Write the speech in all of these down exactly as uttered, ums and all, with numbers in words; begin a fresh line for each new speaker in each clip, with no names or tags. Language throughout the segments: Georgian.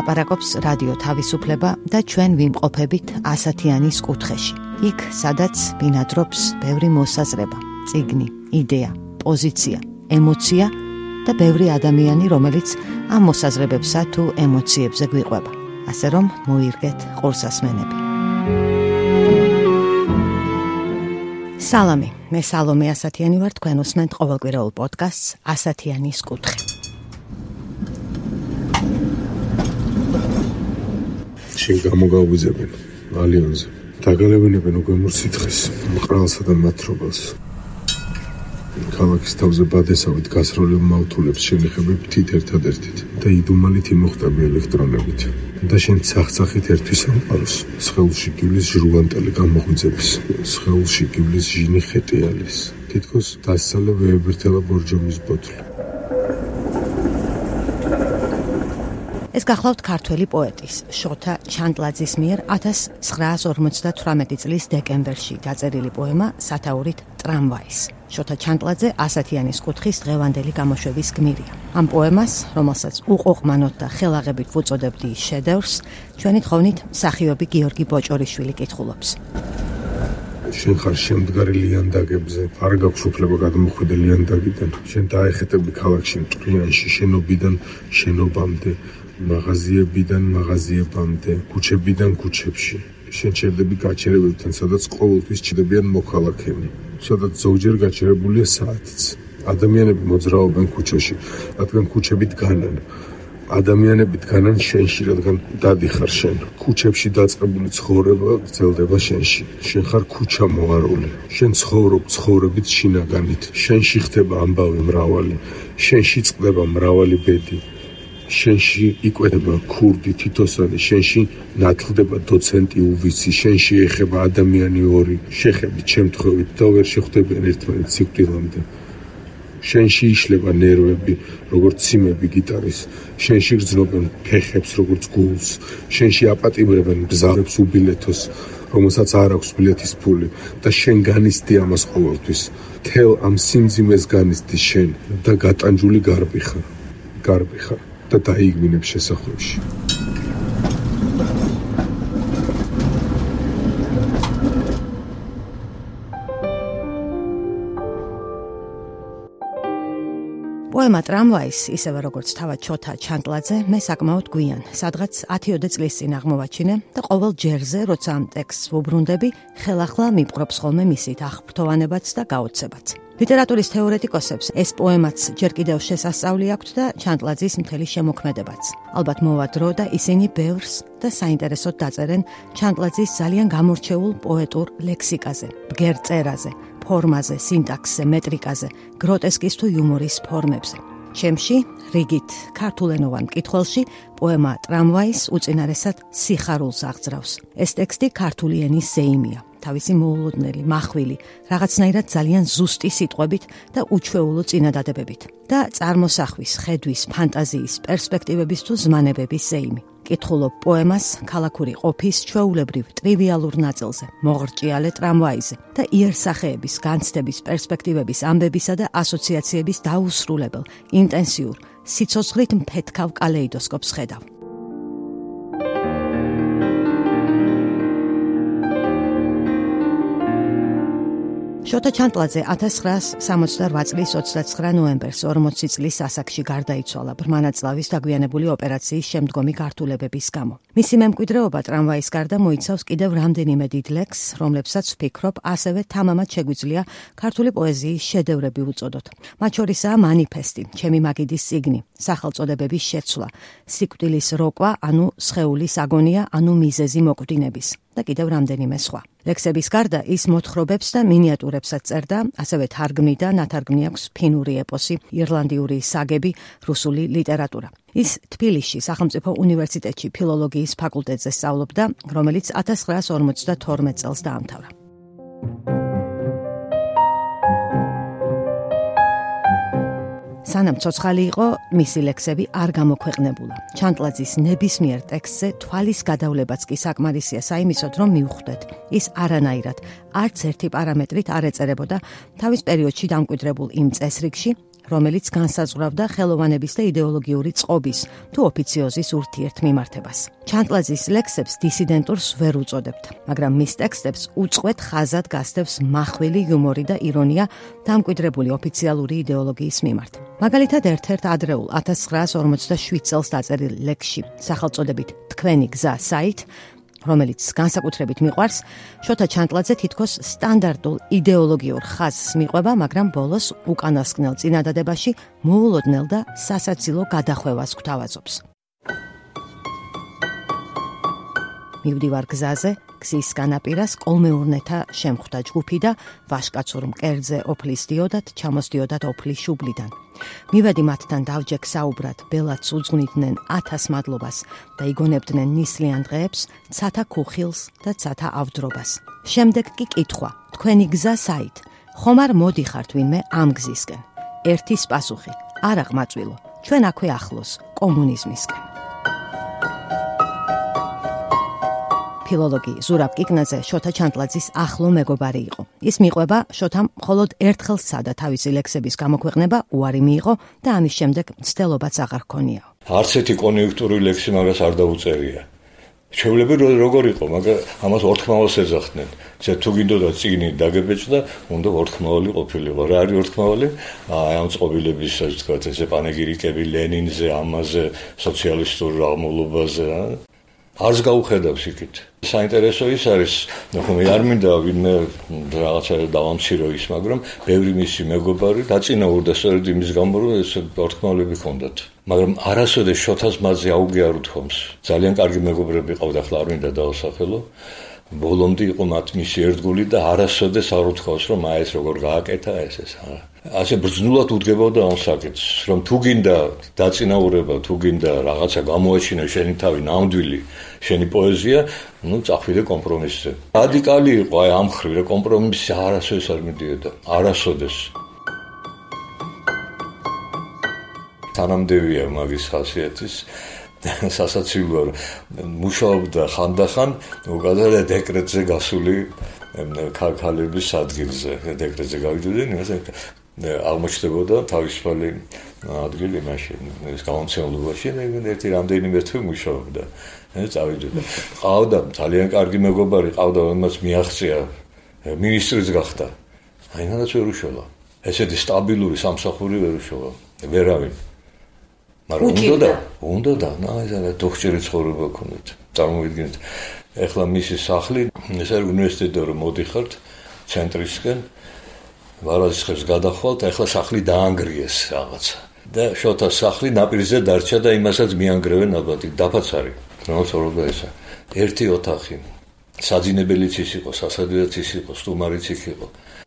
ლაპარაკობს რადიო თავისუფლება და ჩვენ ვიმყოფებით ასათიანის კუთხეში. იქ, სადაც ბინადრობს ბევრი მოსაზრება, წიგნი, იდეა, პოზიცია, ემოცია და ბევრი ადამიანი, რომელიც ამ მოსაზრებებსა თუ ემოციებზე გვიყვება. ასე რომ მოირგეთ ყურსასმენები. სალამი, მე სალომე ასათიანი ვარ, თქვენ უსმენთ ყოველკვირეულ პოდკასტს ასათიანის კუთხე.
შენ გამოგავიზებენ ალიონზე. დაგალებინებენ უკვე მურცითხეს, მყრალსა და მათრობას. ქალაქის თავზე ბადესავით გასროლილ მავთულებს შენიხებებით ერთადერთით და იდუმალით იმოხტები ელექტრონებით. და შენ ცახცახით ერთვის ამყაროს, სხეულში გივლის ჟრუანტელი გამოღვიძების, სხეულში გივლის ჟინი ხეტიალის, თითქოს დასცალე ვეებერთელა ბორჯომის ბოთლი.
ეს გახლავთ ქართველი პოეტის შოთა ჩანტლაძის მიერ ათას ცხრაას ორმოცდათვრამეტი წლის დეკემბერში დაწერილი პოემა სათაურით ტრამვაის. შოთა ჩანტლაძე ასათიანის კუთხის დღევანდელი გამოშვების გმირია. ამ პოემას, რომელსაც უყოყმანოთ და ხელაღებით ვუწოდებდი შედევრს, ჩვენი თხოვნით მსახიობი გიორგი ბოჭორიშვილი კითხულობს.
შენ ხარ შემდგარი ლიანდაგებზე, არ გაქვს უფლება გადმოხვიდე ლიანდაგიდან. შენ დაეხეთები ქალაქში მტვრიანში, შენობიდან შენობამდე, მაღაზიებიდან მაღაზიებამდე, ქუჩებიდან ქუჩებში. შენ ჩერდები გაჩერებებთან, სადაც ყოველთვის ჩერდებიან მოქალაქენი, სადაც ზოგჯერ გაჩერებულია საათიც. ადამიანები მოძრაობენ ქუჩაში, რადგან ქუჩებით განან. ადამიანებით განან შენში, რადგან დადიხარ შენ. ქუჩებში დაწყებული ცხოვრება გრძელდება შენში. შენ ხარ ქუჩა მოარული. შენ ცხოვრობ ცხოვრებით შინაგანით. შენში ხდება ამბავი მრავალი. შენში წყდება მრავალი ბედი. შენში იკვეთება ქურდი თითოსანი, შენში ნათლდება დოცენტი უვიცი, შენში ეხება ადამიანი ორი, შეხებით შემთხვევით და ვერ შეხვდებიან ერთმანეთს სიკვდილამდე. შენში იშლება ნერვები, როგორც ციმები გიტარის, შენში გრძნობენ ფეხებს, როგორც გულს, შენში აპატიმრებენ გზარებს უბილეთოს, რომელსაც არ აქვს ბილეთის ფული და შენ განიცდი ამას ყოველთვის. თელ ამ სიმძიმეს განიცდი შენ და გატანჯული გარბი ხარ, გარბი ხარ. და დაიგმინებ შესახვევში.
პოემა ტრამვაის, ისევე როგორც თავად შოთა ჩანტლაძე, მე საკმაოდ გვიან, სადღაც ათიოდე წლის წინ აღმოვაჩინე და ყოველ ჯერზე, როცა ამ ტექსტს ვუბრუნდები, ხელახლა მიპყრობს ხოლმე მისით აღფრთოვანებაც და გაოცებაც. ლიტერატურის თეორეტიკოსებს ეს პოემაც ჯერ კიდევ შესასწავლი აქვთ და ჩანტლაძის მთელი შემოქმედებაც. ალბათ მოვა დრო და ისინი ბევრს და საინტერესოდ დაწერენ ჩანტლაძის ძალიან გამორჩეულ პოეტურ ლექსიკაზე, ბგერ წერაზე, ფორმაზე, სინტაქსზე, მეტრიკაზე, გროტესკის თუ იუმორის ფორმებზე. ჩემში, რიგით ქართულენოვან მკითხველში, პოემა ტრამვაის უწინარესად სიხარულს აღძრავს. ეს ტექსტი ქართული ენის ზეიმია. თავისი მოულოდნელი, მახვილი, რაღაცნაირად ძალიან ზუსტი სიტყვებით და უჩვეულო წინადადებებით და წარმოსახვის, ხედვის, ფანტაზიის, პერსპექტივების თუ ზმანებების ზეიმი. კითხულობ პოემას ქალაქური ყოფის ჩვეულებრივ ტრივიალურ ნაწილზე, მოღრჭიალე ტრამვაიზე და იერსახეების, განცდების, პერსპექტივების, ამბებისა და ასოციაციების დაუსრულებელ, ინტენსიურ, სიცოცხლით მფეთქავ კალეიდოსკოპს ხედავ. შოთა ჩანტლაძე ათას ცხრაას სამოცდარვა წლის ოცდაცხრა ნოემბერს ორმოცი წლის ასაკში გარდაიცვალა ბრმანაწლავის დაგვიანებული ოპერაციის შემდგომი გართულებების გამო. მისი მემკვიდრეობა ტრამვაის გარდა მოიცავს კიდევ რამდენიმე დიდ ლექსს, რომლებსაც ვფიქრობ, ასევე თამამად შეგვიძლია ქართული პოეზიის შედევრები უწოდოთ. მათ შორისაა მანიფესტი, ჩემი მაგიდის წიგნი, სახელწოდებების შეცვლა, სიკვდილის როკვა, ანუ სხეულის აგონია, ანუ მიზეზი მოკვდინების და კიდევ რამდენიმე სხვა. ლექსების გარდა ის მოთხრობებს და მინიატურებსაც წერდა, ასევე თარგმნიდა, ნათარგმნი აქვს ფინური ეპოსი, ირლანდიური საგები, რუსული ლიტერატურა. ის თბილისში სახელმწიფო უნივერსიტეტში ფილოლოგიის ფაკულტეტზე სწავლობდა, რომელიც ათას ცხრაას ორმოცდათორმეტ წელს დაამთავრა. სანამ ცოცხალი იყო, მისი ლექსები არ გამოქვეყნებულა. ჩანტლაძის ნებისმიერ ტექსტზე თვალის გადავლებაც კი საკმარისია საიმისოდ, რომ მივხვდეთ, ის არანაირად არც ერთი პარამეტრით არ ეწერებოდა თავის პერიოდში დამკვიდრებულ იმ წესრიგში, რომელიც განსაზღვრავდა ხელოვანების და იდეოლოგიური წყობის თუ ოფიციოზის ურთიერთმიმართებას. ჩანტლაძის ლექსებს დისიდენტურს ვერ უწოდებთ, მაგრამ მის ტექსტებს უწყვეტ ხაზად გასდევს მახვილი იუმორი და ირონია დამკვიდრებული ოფიციალური იდეოლოგიის მიმართ. მაგალითად, ერთ-ერთ ადრეულ ათას ცხრაას ორმოცდაშვიდ წელს დაწერილ ლექსში, სახელწოდებით „თქვენი გზა საით“, რომელიც განსაკუთრებით მიყვარს, შოთა ჩანტლაძე თითქოს სტანდარტულ იდეოლოგიურ ხაზს მიყვება, მაგრამ ბოლოს უკანასკნელ წინადადებაში მოულოდნელ და სასაცილო გადახვევას გვთავაზობს. მივდივარ გზაზე, გზის განაპირას კოლმეურნეთა შემხვდა ჯგუფი და ვაშკაცურ მკერდზე ოფლის დიოდათ ჩამოსდიოდათ ოფლის შუბლიდან. მივედი მათთან დავჯექ საუბრად, ბელადს უძღვნიდნენ ათას მადლობას და იგონებდნენ ნისლიან დღეებს, ცათა ქუხილს და ცათა ავდრობას. შემდეგ კი კითხვა, თქვენი გზა საით? ხომ არ მოდიხართ ვინმე ამ გზისკენ? ერთის პასუხი, არა ყმაწვილო, ჩვენ აქვე ახლოს, კომუნიზმისკენ. ფილოლოგი ზურაბ კიკნაძე შოთა ჩანტლაძის ახლო მეგობარი იყო. ის მიყვება შოთამ მხოლოდ ერთხელ სცადა თავისი ლექსების გამოქვეყნება, უარი მიიღო და ამის შემდეგ მცდელობაც აღარ ჰქონია.
არც ერთი კონიუნქტურული ლექსი მაგას არ დაუწერია. ჩვეულებრივ როგორ იყო, მაგრამ ამას ორთქმავალს ეძახდნენ. ზედ თუ გინდოდა წიგნი დაგებეჭდა, უნდა ორთქმავალი ყოფილიყო. რა არის ორთქმავალი? აი ამ წყობილების, ასე ვთქვათ, ესე პანეგირიკები ლენინზე, ამაზე, სოციალისტურ აღმავლობაზე, არც გაუხედავს იქით. საინტერესო ის არის, ნახო მე არ მინდა ვინმე რაღაცა დავამცირო ის, მაგრამ ბევრი მისი მეგობარი დაწინაურდა სწორედ იმის გამო, რომ ეს ორთქმავლები ჰქონდათ. მაგრამ არასოდეს შოთას მაზე აუგეარ უთხოვს. ძალიან კარგი მეგობრები ყავდა, ახლა არ მინდა დავსახელო. ბოლომდე იყო მათ მისი ერთგული და არასოდეს არ უთხოვს, რომ აი ეს როგორ გააკეთა ეს ეს. ასე ბრძნულად უდგებოდა ამ საკითხს, რომ თუ გინდა დაწინაურება, თუ გინდა რაღაცა გამოაჩინო შენი თავი ნამდვილი, შენი პოეზია, ну წახვიდე კომპრომისზე. რადიკალი იყო აი ამ ხრივ, რომ კომპრომისი არასოდეს არ მიდიოდა, არასოდეს. თანამდევია მაგის ხასიათის სასაცილოა, მუშაობდა ხანდახან უკადრე დეკრეტზე გასული ქალების ადგილზე, დეკრეტზე გავიდოდნენ, იმასე აღმოჩნდებოდა თავისუფალი ადგილი მაშინ ეს გამომცემლობაში, ერთი რამდენიმე თვე მუშაობდა. წავიდოდა. ყავდა ძალიან კარგი მეგობარი, ყავდა, რომელმაც მიაღწია მინისტრიც გახდა. აი ნადა ვერ უშველა. ესეთი სტაბილური სამსახური ვერ უშველა. ვერავინ. მაგრამ უნდა და უნდა და ნაიზანა დოქტორი ცხოვრება ქონდათ. წარმოვიდგინეთ, ეხლა მისი სახლი, ეს არის უნივერსიტეტი, რომ მოდიხართ ცენტრისკენ, ვარაცხებს გადახვალთ, ეხლა სახლი დაანგრიეს რაღაცა. და შოთას სახლი ნაპირზე დარჩა და იმასაც მიანგრევენ ალბათ, დაფაცარი. რა ცხოვრობა ესა. ერთი ოთახი. საძინებელიც ის იყო, სასადილიც ის იყო, სტუმარიც იქ იყო.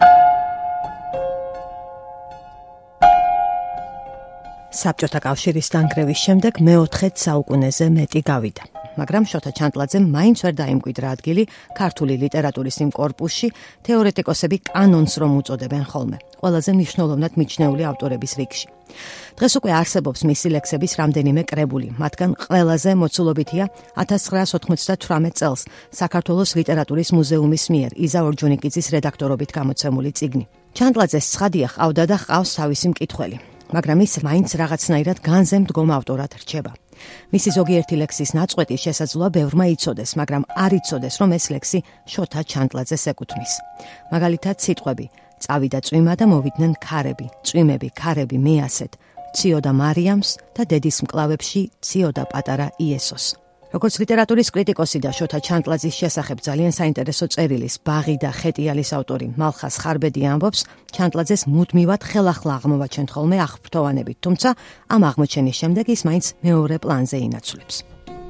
საბჭოთა კავშირის დანგრევის შემდეგ მეოთხე საუკუნეზე მეტი გავიდა. მაგრამ შოთა ჩანტლაძემ მაინც ვერ დაიმკვიდრა ადგილი ქართული ლიტერატურის იმ კორპუსში, თეორეტიკოსები კანონს რომ უწოდებენ ხოლმე, ყველაზე მნიშვნელოვნად მიჩნეული ავტორების რიგში. დღეს უკვე არსებობს მისი ლექსების რამდენიმე კრებული, მათგან ყველაზე მოცულობითია ათას ცხრაას ოთხმოცდათვრამეტ წელს საქართველოს ლიტერატურის მუზეუმის მიერ იზა ორჯონიკიძის რედაქტორობით გამოცემული წიგნი. ჩანტლაძეს ცხადია ყავდა და ყავს თავისი მკითხველი. მაგრამ ის მაინც რაღაცნაირად განზე მდგომ ავტორად რჩება. მისი ზოგიერთი ლექსის ნაწყვეტი შესაძლოა ბევრმა იცოდეს, მაგრამ არ იცოდეს, რომ ეს ლექსი შოთა ჩანტლაძეს ეკუთვნის. მაგალითად სიტყვები: წავიდა წვიმა და მოვიდნენ ქარები, წვიმები, ქარები მეასეთ, ციოდა მარიამს და დედის მკლავებში ციოდა პატარა იესოს. როგორც ლიტერატურის კრიტიკოსი და შოთა ჩანტლაძის შესახებ ძალიან საინტერესო წერილის ბაღი და ხეტიალის ავტორი მალხას ხარბედი ამბობს, ჩანტლაძეს მუდმივად ხელახლა აღმოვაჩენთ ხოლმე აღფრთოვანებით, თუმცა ამ აღმოჩენის შემდეგ ის მაინც მეორე პლანზე ინაცვლებს.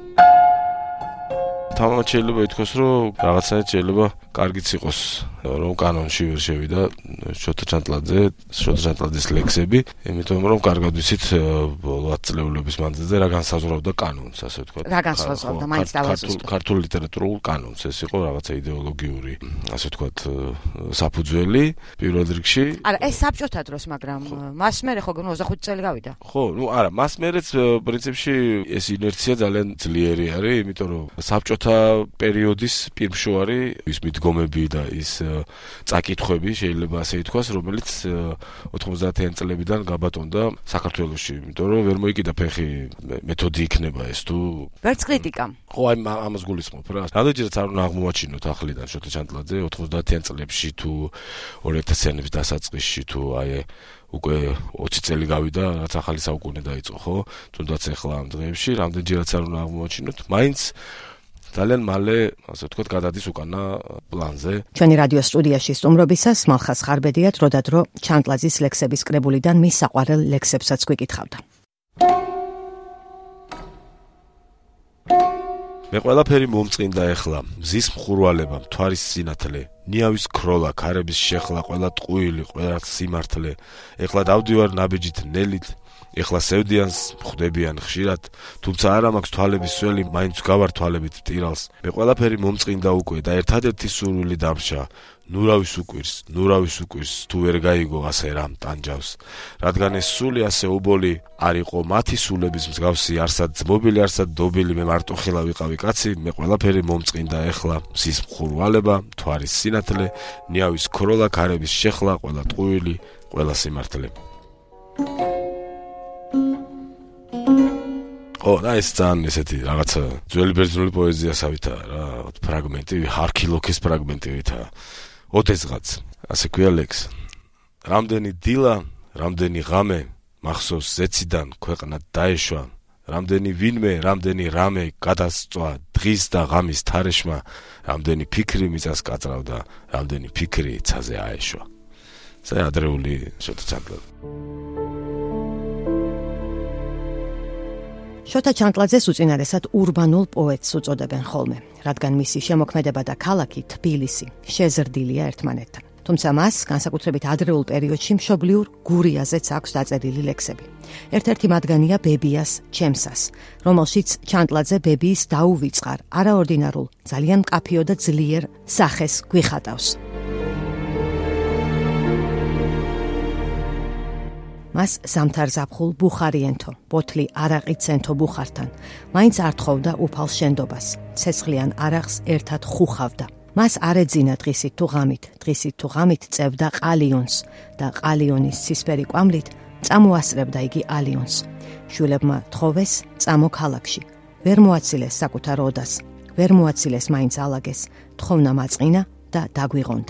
თამამად შეიძლება ითქვას, რომ რაღაცნაირად შეიძლება კარგიც იყოს, რომ კანონში ვერ შევიდა შოთა ჩანტლაძე, შოთა ჩანტლაძის ლექსები, იმიტომ რომ კარგად ვიცით ბოლო ათწლეულების მანძილზე რა განსაზღვრავდა კანონს, ასე ვთქვათ.
რა განსაზღვრავდა, მაინც დავაზუსტოთ.
ქართულ ლიტერატურულ კანონს, ეს იყო რაღაცა იდეოლოგიური, ასე ვთქვათ, საფუძველი პირველ რიგში.
არა, ეს საბჭოთა დროს, მაგრამ მას მერე ხო ოცდახუთი წელი გავიდა.
ხო, ნუ არა, მას მერეც პრინციპში ეს ინერცია ძალიან ძლიერი არის, იმიტომ რომ საბჭოთა პერიოდის პირმშოვარი ის მიდგომა მიდგომები და ის წაკითხვები შეიძლება ასე ითქვას, რომელიც ოთხმოცდაათიან წლებიდან გაბატონდა საქართველოში, იმიტომ რომ ვერ მოიკიდა ფეხი მეთოდი იქნება ეს თუ
ვერც კრიტიკა.
ხო, აი ამას გულისხმობ რა. რამდენჯერაც არ უნდა აღმოვაჩინოთ ახლიდან შოთა ჩანტლაძე ოთხმოცდაათიან წლებში თუ ორი ათასიანების დასაწყისში თუ აი უკვე ოცი წელი გავიდა, რაც ახალი საუკუნე დაიწყო, ხო? თუნდაც ახლა ამ დღეებში რამდენჯერაც არ უნდა აღმოვაჩინოთ, მაინც ძალიან მალე, ასე ვთქვათ, გადადის უკანა პლანზე.
ჩვენი რადიო სტუდიაში სტუმრობისას მალხაზ ხარბედია დროდადრო ჩანტლაძის ლექსების კრებულიდან მის საყვარელ ლექსებსაც გვიკითხავდა.
მე ყველაფერი მომწყინდა ეხლა, მზის მხურვალება, მთვარის სინათლე, ნიავის ქროლა, ქარების შეხლა, ყველა ტყუილი, ყველა სიმართლე. ეხლა დავდივარ ნაბიჯით ნელით, ეხლა სევდიანს ხვდებიან ხშირად, თუმცა არა მაქვს თვალების სველი, მაინც გავარ თვალებით მტირალს. მე ყველაფერი მომწყინდა უკვე და ერთადერთი სურვილი დამრჩა, ნურავის უკვირს, ნურავის უკვირს, თუ ვერ გაიგო ასე რამ ტანჯავს. რადგან ეს სული ასე უბოლი არ იყო მათი სულების მსგავსი, არსად ძმობილი, არსად დობილი, მე მარტოხილა ვიყავი კაცი, მე ყველაფერი მომწყინდა ეხლა, მზის მხურვალება, მთვარის სინათლე, ნიავის ქროლა, ქარების შეხლა, ყველა ტყუილი, ყველა სიმართლე. ო, და ეს ძალიან ესეთი რაღაცა ძველი ბერძნული პოეზიასავითაა რა, ფრაგმენტი, ჰარქილოქის ფრაგმენტივითაა. ოდესღაც, ასე ქვია ლექს. რამდენი დილა, რამდენი ღამე, მახსოვს ზეციდან ქვეყნად დაეშვა, რამდენი ვინმე, რამდენი რამე გადასწვა დღის და ღამის თარეშმა, რამდენი ფიქრი მიწას კაწრავდა, რამდენი ფიქრი ცაზე აეშვა. ეს ადრეული შოთა ჩანტლაძე.
შოთა ჩანტლაძეს უწინარესად ურბანულ პოეტს უწოდებენ ხოლმე, რადგან მისი შემოქმედება და ქალაქი თბილისი შეზრდილია ერთმანეთთან. თუმცა მას განსაკუთრებით ადრეულ პერიოდში მშობლიურ გურიაზეც აქვს დაწერილი ლექსები. ერთ-ერთი მათგანია ბებიას ჩემსას, რომელშიც ჩანტლაძე ბებიის დაუვიწყარ, არაორდინარულ, ძალიან მკაფიო და ძლიერ სახეს გვიხატავს. მას სამთარზაფხულ ბუხარიენთო, ბოთლი არაყიცენთო ბუხართან, მაინც არ თხოვდა უფალ შენდობას, ცეცხლიან არახს ერთად ხუხავდა. მას არ ეძინა დღისით თუ ღამით, დღისით თუ ღამით წევდა ყალიონს და ყალიონის ცისფერი კვამლით წამოასწრებდა იგი ალიონს. შვილებმა თხოვეს წამო ქალაქში, ვერ მოაცილეს საკუთარ ოდას, ვერ მოაცილეს მაინც ალაგეს, თხოვნა მაწყინა და დაგვიღონდა.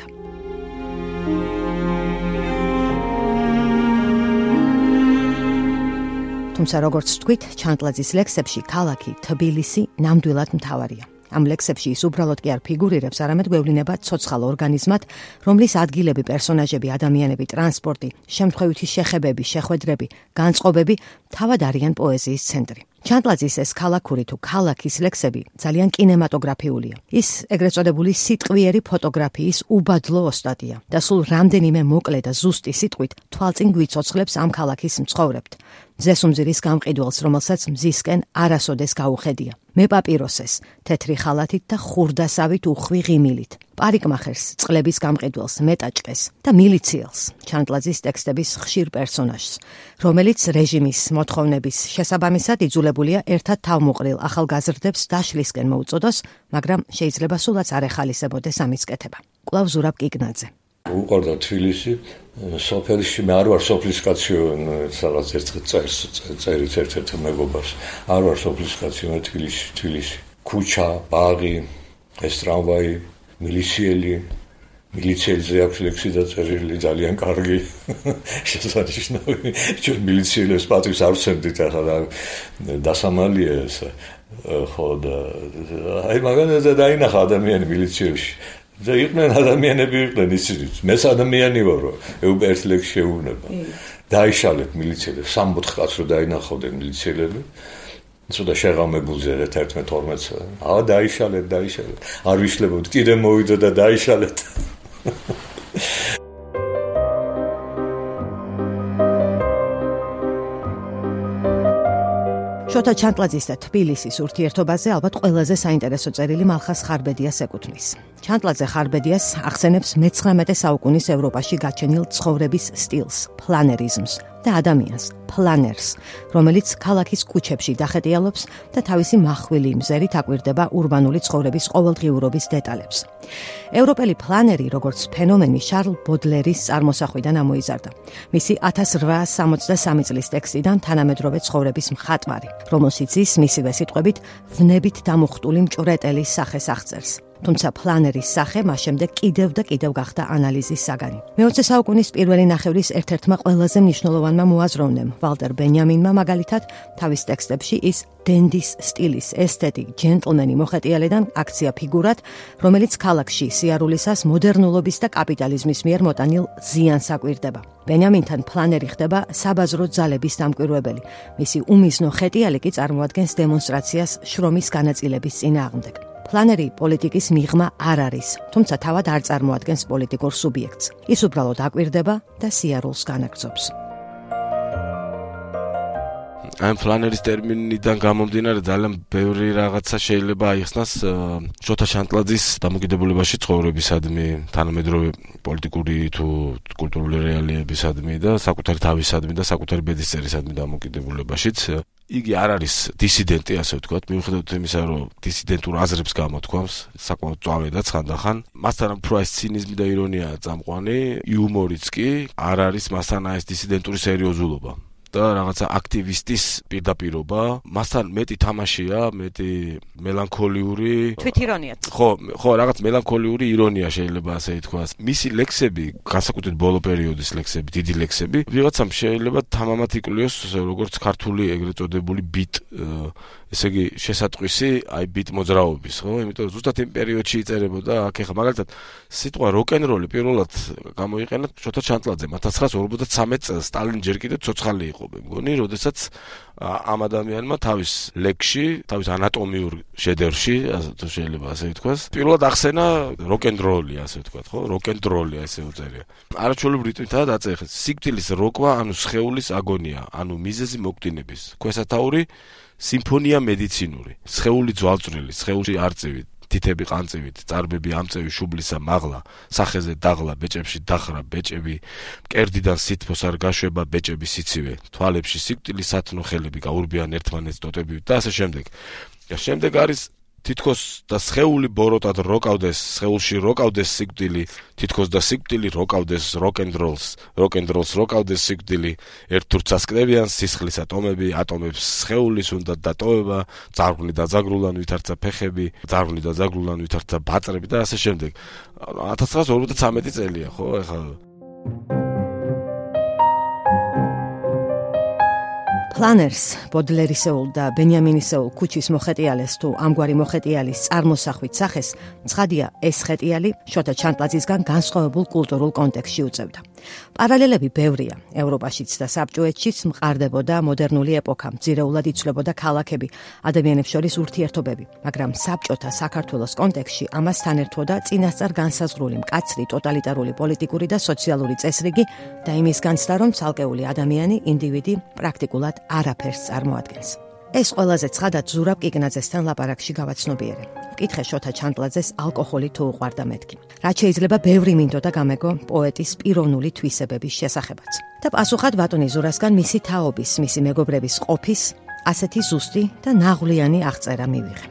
თუმცა როგორც თქვით, ჩანტლაძის ლექსებში ქალაქი თბილისი ნამდვილად მთავარია. ამ ლექსებში ის უბრალოდ კი არ ფიგურირებს, არამედ გვევლინება ცოცხალ ორგანიზმად, რომლის ადგილები, პერსონაჟები, ადამიანები, ტრანსპორტი, შემთხვევითი შეხებები, შეხვედრები, განწყობები თავად არიან პოეზიის ცენტრი. ჩანტლაძის ეს ქალაქური თუ ქალაქის ლექსები ძალიან კინემატოგრაფიულია. ის ეგრეთ წოდებული სიტყვიერი ფოტოგრაფიის უბადლო ოსტატია და სულ რამდენიმე მოკლე და ზუსტი სიტყვით თვალწინ გვიცოცხლებს ამ ქალაქის მცხოვრებთ. ზესუმძირის გამყიდველს, რომელსაც მზისკენ არასოდეს გაუხედია. მეპაპიროსეს, თეთრი ხალათით და ხურდასავით უხვი ღიმილით. პარიკმახერს, წყლების გამყიდველს, მეტაჭყეს და მილიციელს, ჩანტლაძის ტექსტების ხშირ პერსონაჟს, რომელიც რეჟიმის მოთხოვნების შესაბამისად იძულებულია ერთად თავმოყრილ ახალგაზრდებს დაშლისკენ მოუწოდოს, მაგრამ შეიძლება სულაც არ ეხალისებოდეს ამის კეთება. კვლავ ზურაბ კიკნაძე.
უყვარდა თბილისი, სოფელში მე არ ვარ სოფლის კაციო, სადაც ერთხელ წერს, წერიც ერთ-ერთ მეგობარს. არ ვარ სოფლის კაციო, მე თბილისი, თბილისი. ქუჩა, ბაღი, ეს ტრამვაი, მილიციელი, მილიციელზე აქვს ლექსი დაწერილი, ძალიან კარგი. შესანიშნავი. ჩვენ მილიციელებს პატივს არ ვცემდით, ახლა დასამალია ეს. ხო და აი მაგალითად დაინახა ადამიანი მილიციელში. და იყვნენ ადამიანები, იყვნენ ისინი. მეც ადამიანი ვარო, ერთ ლექსში შეუნება. დაიშალეთ მილიციელებს, სამოთხ კაცს რო დაინახავდნენ მილიციელები. ცოტა შეღამებულზე ერთ-ერთი თორმეტ წელს. აა დაიშალეთ, დაიშალეთ. არ ვიშლებოდ, კიდე მოვიდა და დაიშალეთ.
შოთა ჩანტლაძის და თბილისის ურთიერთობაზე ალბათ ყველაზე საინტერესო წერილი მალხაზ ხარბედიას ეკუთვნის. ჩანტლაძე ხარბედიას ახსენებს მეცხრამეტე საუკუნის ევროპაში გაჩენილ ცხოვრების სტილს, პლანერიზმს და ადამიანს, პლანერს, რომელიც ქალაქის ქუჩებში დახეტიალობს და თავისი מחვილი მზერით აკვირდება ურბანული ცხოვრების ყოველდღიურობის დეტალებს. ევროპელი პლანერი, როგორც ფენომენი, შარლ ბოდლერის წარმოსახვიდან ამოიზარდა. მისი ათას რვაასი სამოცდასამი წლის ტექსტიდან თანამედროვე ცხოვრების მხატვარი, რომელშიც ის მისივე სიტყვებით ვნებით დამუხტული მჭვრეტელის სახეს აღწერს. თუმცა პლანერის სახე მას შემდეგ კიდევ და კიდევ გახდა ანალიზის საგანი. მეოცე საუკუნის პირველი ნახევრის ერთ-ერთმა ყველაზე მნიშვნელოვანმა მოაზროვნემ, ვალტერ ბენიამინმა მაგალითად, თავის ტექსტებში ის დენდის სტილის ესთეტი, ჯენტლმენი მოხეტიალედან აქცია ფიგურად, რომელიც ქალაქში სიარულისას მოდერნულობის და კაპიტალიზმის მიერ მოტანილ ზიანს აკვირდება. ბენიამინთან პლანერი ხდება საბაზრო ძალების დამკვირვებელი. მისი უმიზნო ხეტიალი კი წარმოადგენს დემონსტრაციას შრომის განაწილების წინააღმდეგ. პლანერი პოლიტიკის მიღმა არ არის, თუმცა თავად არ წარმოადგენს პოლიტიკურ სუბიექტს. ის უბრალოდ აკვირდება და სიარულს განაგრძობს.
ამ პლანერის ტერმინიდან გამომდინარე ძალიან ბევრი რაღაცა შეიძლება აიხსნას შოთა ჩანტლაძის დამოკიდებულებაში ცხოვრებისადმი, თანამედროვე პოლიტიკური თუ კულტურული რეალიებისადმი და საკუთარი თავისადმი და საკუთარი ბედისწერისადმი დამოკიდებულებაშიც. იგი არ არის დისიდენტი, ასე ვთქვათ, მიუხედავად იმისა, რომ დისიდენტურ აზრებს გამოთქვამს, საკმაოდ მწვავე და ცხანდახან. მასთან უფრო ეს ცინიზმი და ირონია წამყვანი, იუმორიც კი არ არის მასთან ეს დისიდენტური სერიოზულობა. და რაღაცა აქტივისტის პირდაპირობა, მასთან მეტი თამაშია, მეტი მელანქოლიური,
თვითირონიაც.
ხო, ხო, რაღაც მელანქოლიური ირონია შეიძლება ასე ითქვას. მისი ლექსები, განსაკუთრებით ბოლო პერიოდის ლექსები, დიდი ლექსები, ვიღაცამ შეიძლება თამამად იკვლიოს, როგორც ქართული ეგრეთ წოდებული ბიტ, ესე იგი, შესატყვისი, აი ბიტ მოძრაობის, ხო? იმიტომ რომ ზუსტად იმ პერიოდში იწერებოდა, აქ ეხა მაგალითად სიტყვა როკ-ენ-როლი პირველად გამოიყენა შოთა ჩანტლაძემ ათას ცხრაასი ორმოცდათვრამეტ წელს, სტალინი ჯერ კიდევ ცოცხალი იყო, მეგონი, როდესაც ამ ადამიანმა თავის ლექსში, თავის ანატომიურ შედევრში, ასე შეიძლება ასე ითქვას, პირველად ახსენა როკ-ენ-როლი, ასე ვთქვათ, ხო? როკ-ენ-როლი ასე უწერია. არაჩვეულებრივი რიტმითაა დაწეხეს. სიკვდილის როკვა, ანუ სხეულის აგონია, ანუ მიზეზი მოგვდინების. ქვესათაური სიმფონია მედიცინური. სხეული ძვალწვრილი, სხეულში არწივი, თითები ყანწივით, წარბები ამწევი შუბლისა მაღლა, სახეზე დაღლა, ბეჭებში დახრა, ბეჭები, მკერდიდან სითბოს არ გაშვება, ბეჭები სიცივე, თვალებში სიკვდილი სათნო ხელები გაურბიან ერთმანეთს დოტებით და ასე შემდეგ. და შემდეგ არის თითქოს და სხეული ბოროტად როკავდეს, სხეულში როკავდეს სიკვდილი, თითქოს და სიკვდილი როკავდეს როკ-ენ-როლს, როკ-ენ-როლს როკავდეს სიკვდილი, ერთ თურქს ასკდებიან სისხლის ატომები, ატომებს სხეულის უნდა დატოვება, ძარღვნი დაძაგრულან ვითარცა ფეხები, ძარღვნი დაძაგრულან ვითარცა ბაწრები და ასე შემდეგ. ათას ცხრაასი ორმოცდათვრამეტი წელია, ხო, ეხლა
პლანერს, ბოდლერისეულ და ბენიამინისეულ ქუჩის მოხეტიალეს თუ ამგვარი მოხეტიალის წარმოსახვით სახეს, ცხადია ეს ხეტიალი შოთა ჩანტლაძისგან განსხვავებულ კულტურულ კონტექსტში უწევდა. პარალელები ბევრია. ევროპაშიც და საბჭოეთშიც მყარდებოდა მოდერნული ეპოქა, ძირეულად იცვლებოდა ქალაქები, ადამიანებს შორის ურთიერთობები, მაგრამ საბჭოთა საქართველოს კონტექსტში ამასთან ერთვოდა წინასწარ განსაზღვრული მკაცრი ტოტალიტარული პოლიტიკური და სოციალური წესრიგი და იმის განცდა, რომ ცალკეული ადამიანი, ინდივიდი პრაქტიკულად არაფერს წარმოადგენს. ეს ყველაზე ცხადად ზურაბ კიკნაძესთან ლაპარაკში გავაცნობიერე. ვკითხე შოთა ჩანტლაძეს ალკოჰოლი თუ უყვარდა მეთქი. რაც შეიძლება ბევრი მინდოდა გამეგო პოეტის პიროვნული თვისებების შესახებაც. და პასუხად ვატონი ზურასგან მისი თაობის, მისი მეგობრების ყოფის, ასეთი ზუსტი და ნაღვლიანი აღწერა მივიღე.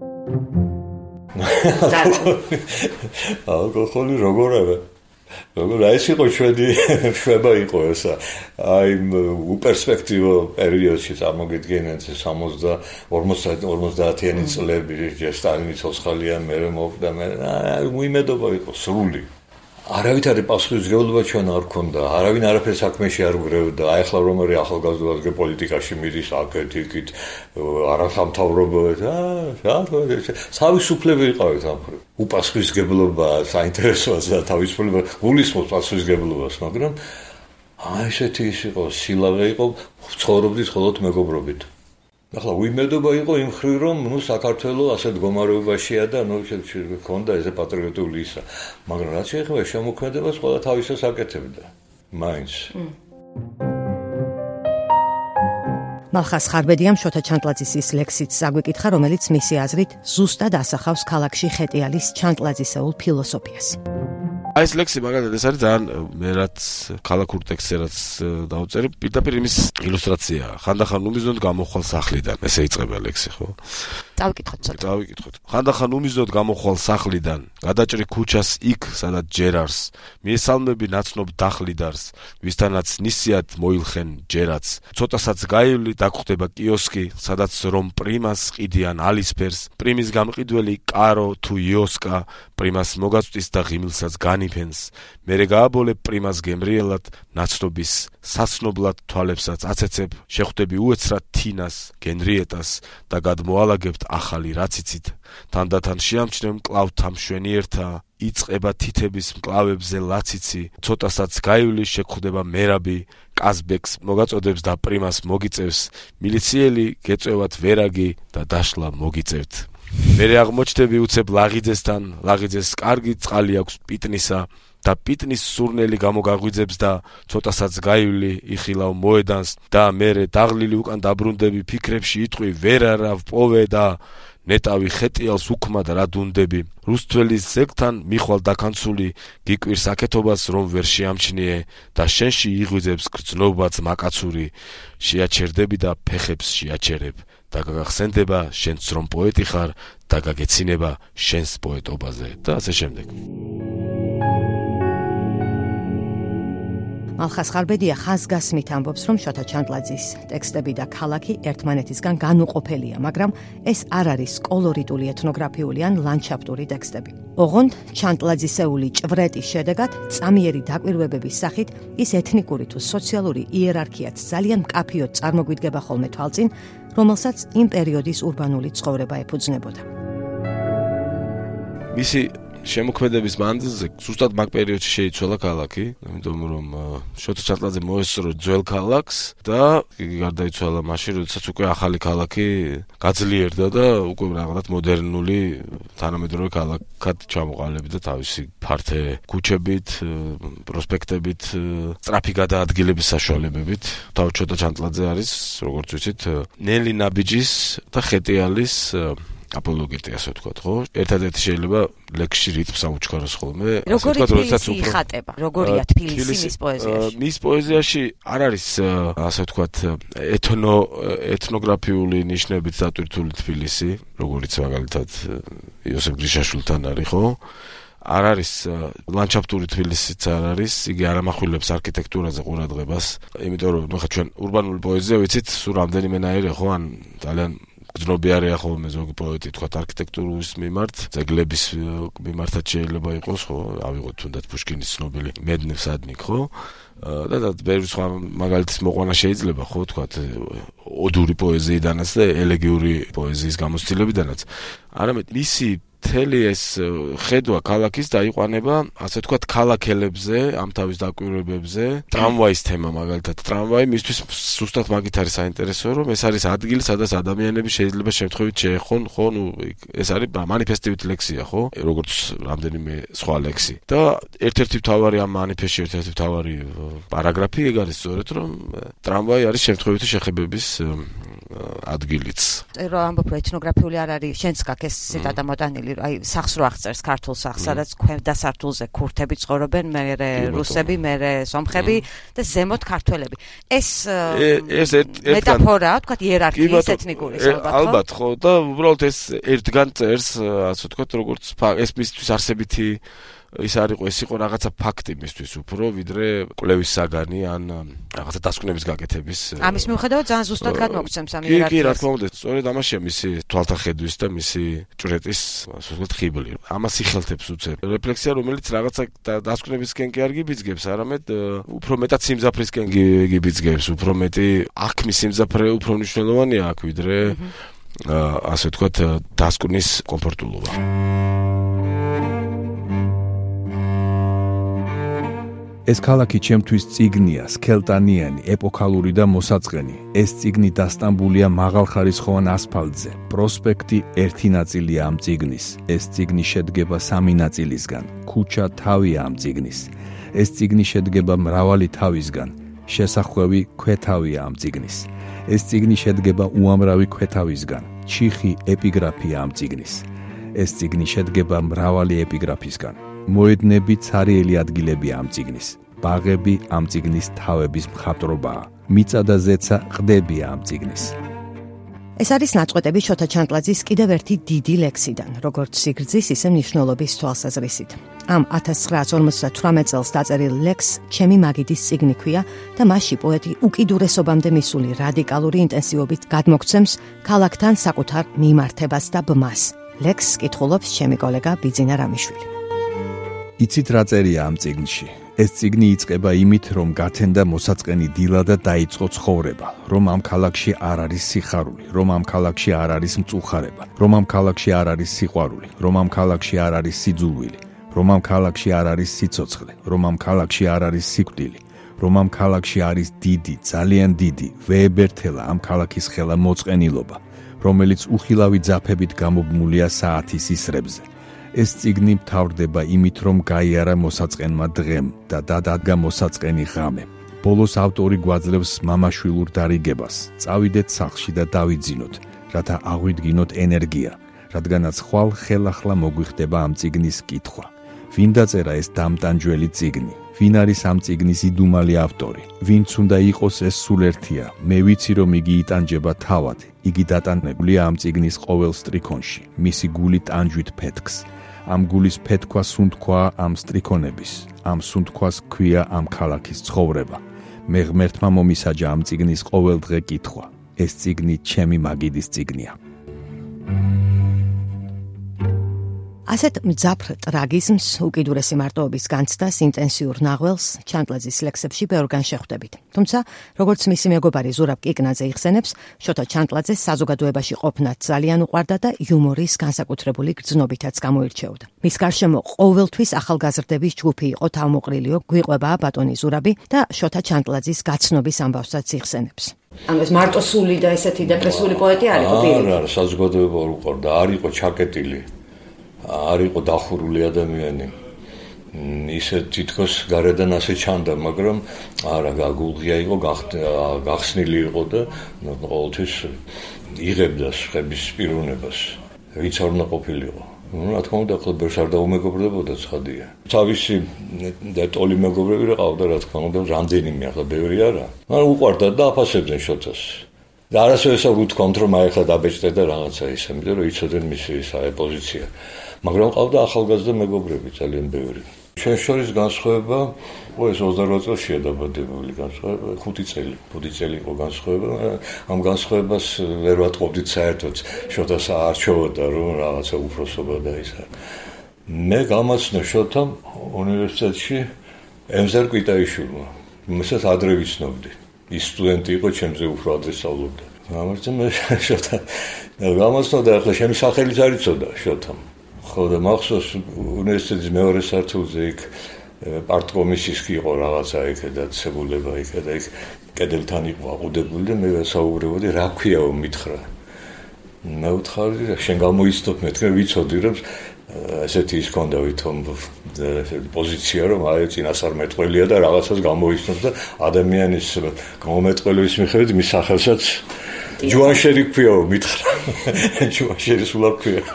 ალკოჰოლი როგორ როგორ ეს იყო ჩვენი შვება იყო ესა აი უპერსპექტივო პერიოდში წარმოგიდგენთ სამოცდა ორმოცდაათიანი წლები სტალინი ცოცხალია მე მოვდა მე უიმედობა იყო სრული არავითარი პასუხისმგებლობა ჩვენ არ ქონდა არავინ არაფერს საქმეში არ უგრევდა აი ახლა რომელი ახალგაზრდა პოლიტიკაში მიდის აქეთ იქით არასამთავრობო და თავისუფლები იყავით ამ უპასუხისმგებლობა საინტერესოა და თავისუფლება გულისხმობს პასუხისმგებლობას მაგრამ აი ესეთი ის იყო სილავე იყო ცხოვრობდით მხოლოდ მეგობრობით ახლა უიმედობა იყო იმ ხრივ რომ ნუ საქართველოს ასეთ მდგომარეობაშია და ნუ ქონდა ესე პატრიოტული ისა მაგრამ რაც შეეხება შემოქმედებას ყველა თავისას აკეთებდა მაინც
მალხას ხარბედიამ შოთა ჩანტლაძის ის ლექსით საგვიკითხა, რომელიც მისი აზრით ზუსტად ასახავს ქალაქში ხეტიალის ჩანტლაძისეულ ფილოსოფიას.
აი ეს ლექსი მაგალითად ეს არის ძალიან მე რაც ქალაქურ ტექსტზე რაც დავწერე, პირდაპირ იმის ილუსტრაციაა. ხანდახან უმიზნოდ გამოხვალ სახლიდან, ესე იწყება ლექსი, ხო?
წავიკითხოთ ცოტა.
წავიკითხოთ. ხანდახან უმიზნოდ გამოხვალ სახლიდან, გადაჭრი ქუჩას იქ, სადაც ჯერარს, მიესალმები ნაცნობ დახლიდარს, ვისთანაც ნისიათ მოილხენ ჯერაც. ცოტასაც გაივლი დაგხვდება კიოსკი, სადაც რომ პრიმას ყიდიან ალისფერს, პრიმის გამყიდველი კარო თუ იოსკა, პრიმას მოგაწვდის და ღიმილსაც განიფენს. მერე გააბოლე პრიმას გემრიელად, ნაცნობის საცნობლად თვალებსაც აცეცებ, შეხვდები უეცრად თინას, გენრიეტას და გადმოალაგებთ ახალი რაციცით. თანდათან შეამჩნევ მკლავთა მშვენიერთა, იწყება თითების მკლავებზე ლაციცი, ცოტასაც გაივლი შეგხვდება მერაბი, კაზბეკს მოგაწოდებს და პრიმას მოგიწევს, მილიციელი გეწევათ ვერაგი და დაშლა მოგიწევთ. მერე აღმოჩნდები უცებ ლაღიძესთან, ლაღიძეს კარგი წყალი აქვს პიტნისა და პიტნის სურნელი გამოგაღვიძებს და ცოტასაც გაივლი იხილავ მოედანს და მერე დაღლილი უკან დაბრუნდები ფიქრებში იტყვი ვერარავ პოვე და ნეტავი ხეტიალს უქმად რა დუნდები. რუსთველის ზეგთან მიხვალ დაქანცული გიკვირს აკეთობას რომ ვერ შეამჩნიე და შენში იღვიძებს გრძნობაც მაკაცური. შეაჩერდები და ფეხებს შეაჩერებ და გაგახსენდება შენც რომ პოეტი ხარ და გაგეცინება შენს პოეტობაზე და ასე შემდეგ.
მალხას ხარბედია ხაზგასმით ამბობს, რომ შოთა ჩანტლაძის ტექსტები და ქალაქი ერთმანეთისგან განუყოფელია, მაგრამ ეს არ არის კოლორიტული ეთნოგრაფიული ან ლანდშაფტური ტექსტები. ოღონდ ჩანტლაძისეული ჭვრეტის შედეგად წამიერი დაკვირვებების სახით ის ეთნიკური თუ სოციალური იერარქიაც ძალიან მკაფიოდ წარმოგვიდგება ხოლმე თვალწინ, რომელსაც იმ პერიოდის ურბანული ცხოვრება ეფუძნებოდა.
მისი შემოქმედების მანძილზე ზუსტად მაგ პერიოდში შეიცვალა ქალაქი, იმიტომ რომ შოთა ჩანტლაძე მოესწრო ძველ ქალაქს და გარდაიცვალა მაშინ, როდესაც უკვე ახალი ქალაქი გაძლიერდა და უკვე რაღაცა მოდერნული თანამედროვე ქალაქად ჩამოყალიბდა თავისი ფართე ქუჩებით, პროსპექტებით, სწრაფი გადაადგილების საშუალებებით. თავად შოთა ჩანტლაძე არის, როგორც ვიცით, ნელი ნაბიჯის და ხეტიალის აპოლოგეტი, ასე ვთქვათ, ხო? ერთადერთი შეიძლება ლექსში რიტმს აუჩქაროს ხოლმე.
როგორი თბილისი იხატება? როგორია თბილისი მის პოეზიაში?
მის პოეზიაში არ არის, ასე ვთქვათ, ეთნო ეთნოგრაფიული ნიშნებით დატვირთული თბილისი, როგორიც მაგალითად იოსებ გრიშაშვილთან არის, ხო? არ არის ლანდშაფტური თბილისიც არ არის, იგი არ ამახვილებს არქიტექტურაზე ყურადღებას, იმიტომ რომ ნახეთ ჩვენ ურბანული პოეზია ვიცით, სულ რამდენიმენაირია, ხო? ან ძალიან გრძნობიარეა ხოლმე ზოგი პოეტი, თქვათ არქიტექტურის მიმართ, ძეგლების მიმართაც შეიძლება იყოს, ხო? ავიღოთ თუნდაც პუშკინის ცნობილი მედნევსადნიკ, ხო? და და ბევრი სხვა მაგალითის მოყვანა შეიძლება, ხო, თქვათ ოდური პოეზიიდანაც და ელეგიური პოეზიის გამოცდილებიდანაც. არამედ მისი მთელი ეს ხედვა ქალაქის დაიყვანება, ასე ვთქვათ, ქალაქელებზე, ამ თავის დაკვირვებებზე, ტრამვაის თემა მაგალითად, ტრამვაი მისთვის ზუსტად მაგით არის საინტერესო, რომ ეს არის ადგილი, სადაც ადამიანები შეიძლება შემთხვევით შეეხონ, ხო, ნუ ეს არის მანიფესტივით ლექსია, ხო, როგორც რამდენიმე სხვა ლექსი. და ერთ-ერთი მთავარი ამ მანიფესტში ერთ-ერთი მთავარი პარაგრაფი ეგ არის სწორედ, რომ ტრამვაი არის შემთხვევითი შეხებების ადგილიც.
რო ამბობ რომ ეთნოგრაფიული არ არის, შენც გაქეს ციტატა მოდანილი, აი სახს რო აღწერს ქართულ სახს, სადაც ქვედა სართულზე ქურთები ცხოვრობენ, მერე რუსები, მერე სომხები და ზემოთ ქართველები. ეს
ეს
მეტაფორაა, თქვათ იერარქიის ეთნიკური,
ალბათ, ხო, და უბრალოდ ეს ერთგან წერს, ასე ვთქვათ, როგორც ეს მისთვის არსებითი ის არ იყო, ეს იყო რაღაცა ფაქტი მისთვის უფრო, ვიდრე კვლევის საგანი ან რაღაცა დასკვნების გაკეთების.
ამის მიუხედავად ძალიან ზუსტად გადმოგცემს ამ
იერარქიას. კი, კი, რა თქმა უნდა, სწორედ ამაშია მისი თვალთახედვის და მისი ჭვრეტის, ასე ვთქვათ, ხიბლი. ამას იხელთებს უცებ. რეფლექსია, რომელიც რაღაცა დასკვნებისკენ კი არ გიბიძგებს, არამედ უფრო მეტად სიმძაფრისკენ გიბიძგებს, უფრო მეტი აქ მის სიმძაფრე უფრო მნიშვნელოვანია აქ, ვიდრე ასე ვთქვათ, დასკვნის კომფორტულობა.
ეს ქალაქი ჩემთვის წიგნია, სქელტანიანი, ეპოქალური და მოსაწყენი. ეს წიგნი დასტამბულია მაღალხარისხოვან ასფალტზე. პროსპექტი ერთი ნაწილია ამ წიგნის. ეს წიგნი შედგება სამი ნაწილისგან. ქუჩა თავია ამ წიგნის. ეს წიგნი შედგება მრავალი თავისგან. შესახვევი ქვეთავია ამ წიგნის. ეს წიგნი შედგება უამრავი ქვეთავისგან. ჩიხი ეპიგრაფია ამ წიგნის. ეს წიგნი შედგება მრავალი ეპიგრაფისგან. მოედნები ცარიელი ადგილებია ამ წიგნის. ბაღები ამ წიგნის თავების მხატვრობაა. მიწა და ზეცა ყდებია ამ წიგნის.
ეს არის ნაწყვეტები შოთა ჩანტლაძის კიდევ ერთი დიდი ლექსიდან, როგორც სიგრძის, ისე მნიშვნელობის თვალსაზრისით. ამ ათას ცხრაასი ორმოცდათვრამეტ წელს დაწერილ ლექსს ჩემი მაგიდის წიგნი ქვია და მასში პოეტი უკიდურესობამდე მისული რადიკალური ინტენსივობით გადმოგცემს ქალაქთან საკუთარ მიმართებას და ბმას. ლექსს კითხულობს ჩემი კოლეგა ბიძინა რამიშვილი.
იცით რა წერია ამ წიგნში? ეს წიგნი იწყება იმით, რომ გათენდა მოსაწყენი დილა და დაიწყო ცხოვრება, რომ ამ ქალაქში არ არის სიხარული, რომ ამ ქალაქში არ არის მწუხარება, რომ ამ ქალაქში არ არის სიყვარული, რომ ამ ქალაქში არ არის სიძულვილი, რომ ამ ქალაქში არ არის სიცოცხლე, რომ ამ ქალაქში არ არის სიკვდილი, რომ ამ ქალაქში არის დიდი, ძალიან დიდი, ვეებერთელა ამ ქალაქის ხელა მოწყენილობა, რომელიც უხილავი ძაფებით გამობმულია საათის ისრებზე. ეს წიგნი მთავრდება იმით, რომ გაიარა მოსაწყენმა დღემ და დადგა მოსაწყენი ღამე. ბოლოს ავტორი გვაძლევს მამაშვილურ დარიგებას. წავიდეთ სახლში და დავიძინოთ, რათა აღვიდგინოთ ენერგია, რადგანაც ხვალ ხელახლა მოგვიხდება ამ წიგნის კითხვა. ვინ დაწერა ეს დამტანჯველი წიგნი? ვინ არის ამ წიგნის იდუმალი ავტორი? ვინც უნდა იყოს ეს სულ ერთია? მე ვიცი, რომ იგი იტანჯება თავად. იგი დატანებულია ამ წიგნის ყოველ სტრიქონში. მისი გული ტანჯვით ფეთქს. ამ გულის ფეთქვა სუნთქვა ამ სტრიქონების. ამ სუნთქვას ქვია ამ ქალაქის ცხოვრება. მე ღმერთმა მომისაჯა ამ წიგნის ყოველ დღე კითხვა. ეს წიგნი ჩემი მაგიდის წიგნია.
ასეთ მძაფრ ტრაგიზმს, უკიდურესი მარტოობის განცდას, ინტენსიურ ნაღველს ჩანტლაძის ლექსებში ბევრგან შეხვდებით. თუმცა, როგორც მისი მეგობარი ზურაბ კიკნაძე იხსენებს, შოთა ჩანტლაძეს საზოგადოებაში ყოფნა ძალიან უყვარდა და იუმორის განსაკუთრებული გრძნობითაც გამოირჩეოდა. მის გარშემო ყოველთვის ახალგაზრდების ჯგუფი იყო თავმოყრილიო, გვიყვება ბატონი ზურაბი და შოთა ჩანტლაძის გაცნობის ამბავსაც იხსენებს. ანუ ეს მარტოსული და ესეთი დეპრესული პოეტი არ იყო პირი.
არა, საზოგადოება არ უყვარდა, არ იყო ჩაკეტილი. არ იყო დახურული ადამიანი. ისე თითქოს გარედან ასე ჩანდა, მაგრამ არა, გაგულღია იყო, გახსნილი იყო და ყოველთვის იღებდა ხების პიროვნებას. ვიც არ უნდა ყოფილიყო. ну, რა თქმა უნდა, ახლა ბევრს არ დაუმეგობრდებოდა, ცხადია. თავისი ტოლი მეგობრები რა ყავდა, რა თქმა უნდა, რამდენიმე, ახლა ბევრი არა. მაგრამ უყვარდა და აფასებდნენ შოთას. და არასოდეს არ უთქვამთ, რომ აი ახლა დაბეჭდა და რაღაცა ისე, იმიტომ რომ იცოდნენ მისი საერთო პოზიცია. მაგრამ ყავდა ახალგაზრდა მეგობრები ძალიან ბევრი. ჩვენ შორის განსხვავება, ეს ოცდაოთხ წელშია დაბადებული განსხვავება, ხუთი წელი, ხუთი წელი იყო განსხვავება. ამ განსხვავებას ვერ ვატყობდით საერთოდ, შოთას არჩევოდა რომ რაღაცა უფროსობა და ისა. მე გამაცნო შოთამ უნივერსიტეტში ემზარ კვიტაიშვილმა. მესაც ადრე ვიცნობდი. ის სტუდენტი იყო, ჩემზე უფრო ადრე სწავლობდა. გამარჯვე, მე შოთა გამაცნო და ახლა ჩემი სახელიც არ იცოდა შოთამ. ხო და მახსოვს უნივერსიტეტის მეორე სართულზე იქ პარტკომისის კი იყო რაღაცა იქ და ცებულება იქ და იქ კედელთან იყო აყუდებული და მე ვესაუბრებოდი რა ქვიაო მითხრა. მე ვთხარი შენ გამოიცნობ მე თქვენ ვიცოდი რომ ესეთი ის ქონდა ვითომ პოზიცია რომ აი წინასწარმეტყველია და რაღაცას გამოიცნობს და ადამიანის გამომეტყველების მიხედვით მის სახელსაც ჯუანშერი ქვიაო მითხრა. ჯუანშერი სულ არ ქვია.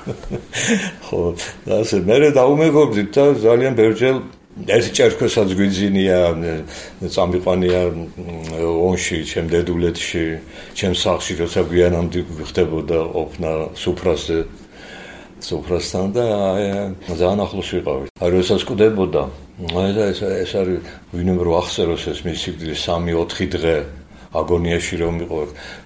ხო, და ასე მე დაუმეგობრდით და ძალიან ბევრჯერ ეს ჭერქვესაც გვიძინია, წამიყვანია ონში, ჩემ დედულეთში, ჩემ სახლში, როცა გვიანამდე ხდებოდა ყოფნა სუფრაზე, სუფრასთან და ძალიან ახლოს ვიყავით. აი როდესაც კვდებოდა, აი და ეს ეს არის ვინმე რო ახსეროს ეს მისი სამი ოთხი დღე აგონიაში რომ იყო.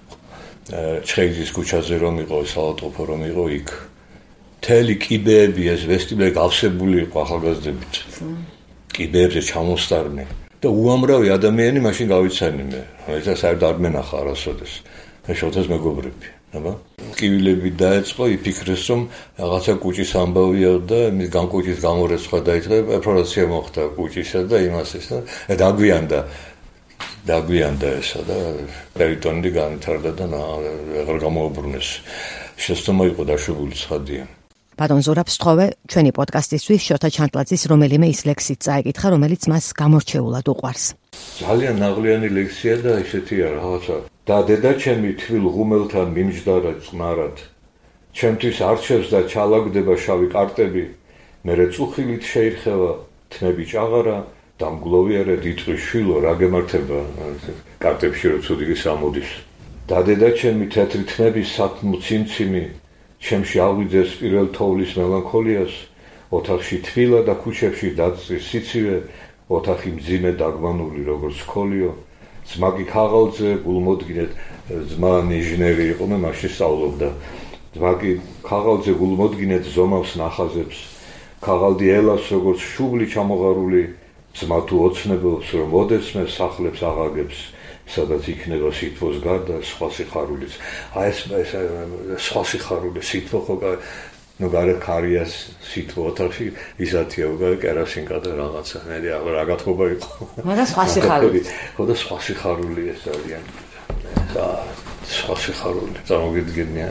ჩხეიძის ქუჩაზე რომ იყო, საავტოფო რომ იყო იქ. მთელი კიბეები ეს ვესტიბლე გავსებული იყო ახალგაზრდებით. კიბეებზე ჩამოსტარნი და უამრავი ადამიანი მაშინ გავიცანი მე. ეს საერთოდ არ მენახა არასოდეს. მე შოთას მეგობრები, აბა. კივილები დაეწყო, იფიქრეს რომ რაღაცა კუჭის ამბავია და მის განკუჭის გამორეცხვა დაიწყო, ეპროფესია მოხდა კუჭისა და იმას ეს და დაგვიანდა. დაგვიანდა ესა და პერიტონიტი განვითარდა და აღარ გამოუბრუნეს. შეცდომა იყო დაშვებული ცხადია.
ბატონ ზურაბს თხოვე ჩვენი პოდკასტისთვის შოთა ჩანტლაძის რომელიმე ის ლექსით წაეკითხა, რომელიც მას გამორჩეულად უყვარს.
ძალიან ნაღლიანი ლექსია და ესეთია რაღაცა. და დედაჩემი თვილ ღუმელთან მიმჯდარა წყნარად. ჩემთვის არჩევს და ჩალაგდება შავი კარტები, მერე წუხილით შეირხევა თმები ჭაღარა და მგლოვიარე დიტყვის შვილო რა გემართება კარტებში რო ცუდი გისამოდის. და დედაჩემი თეთრი თმების სათმო ციმციმი ჩემში აღვიძეს პირველ თოვლის მელანქოლიას, ოთახში თბილა და ქუჩებში დაწვის სიცივე, ოთახი მძიმე დაგმანული როგორც ქოლიო. ძმაგი ქაღალდზე გულმოდგინეთ, ძმა ნიჟნევი იყო, მე მაშინ სწავლობდა. ძმაგი ქაღალდზე გულმოდგინეთ ზომავს ნახაზებს, ქაღალდი ელას როგორც შუბლი ჩამოღარული, ძმა თუ ოცნებობს რომ ოდესმე სახლებს აღაგებს, სადაც იქნება სითბოს გარდა სხვა სიხარულიც. აი ეს სხვა სიხარული სითბო ხო ნუ გარე ქარიას სითბო ოთახში ისათია უგარე კერასინკა და რაღაცა. მე რა გათხოვა იყო.
მაგრამ სხვა სიხარული.
ხო და სხვა სიხარული ეს ძალიან. და სხვა სიხარული წარმოგიდგენია.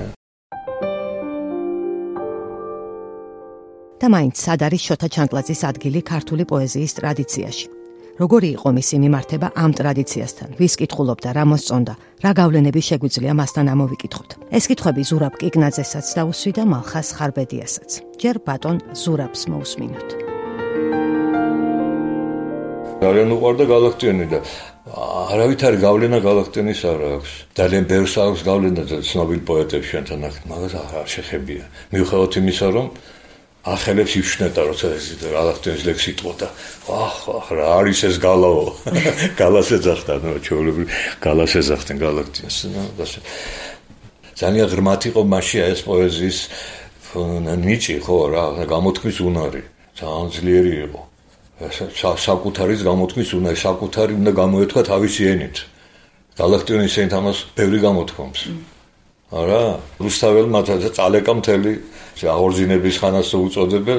და მაინც სად არის შოთა ჩანტლაძის ადგილი ქართული პოეზიის ტრადიციაში? როგორი იყო მისი მიმართება ამ ტრადიციასთან? ვის კითხულობდა, რა მოსწონდა, რა გავლენები შეგვიძლია მასთან ამოვიკითხოთ? ეს კითხვები ზურაბ კიკნაძესაც დაუსვიდა მალხას ხარბედიასაც. ჯერ ბატონ ზურაბს მოусმინოთ.
ძალიან უყვარდა გალაქტიონი და არავითარი გავლენა გალაქტიონის არ აქვს. ძალიან ბევრს აქვს გავლენა და ცნობილ პოეტებს შენთან ნახეთ, მაგრამ არ შეხებია. მიუხედავად იმისა, რომ ახელებს იფშნეტა, როცა ეს გალაქტიონის ლექსი იტყოდა. აჰ, აჰ, რა არის ეს გალაო? გალას ეძახდა, ნუ ჩვეულებრივ გალას ეძახდნენ გალაქტიონს, ნუ ასე. ძალიან ღრმად იყო მასში ეს პოეზიის ნიჭი, ხო რა, გამოთქმის უნარი. ძალიან ძლიერი იყო. საკუთარის გამოთქმის უნარი, საკუთარი უნდა გამოეთქვა თავისი ენით. გალაქტიონის ენით ამას ბევრი გამოთქვამს. არა, რუსთაველმა წალეკა მთელი აღორძინების ხანას უწოდებენ,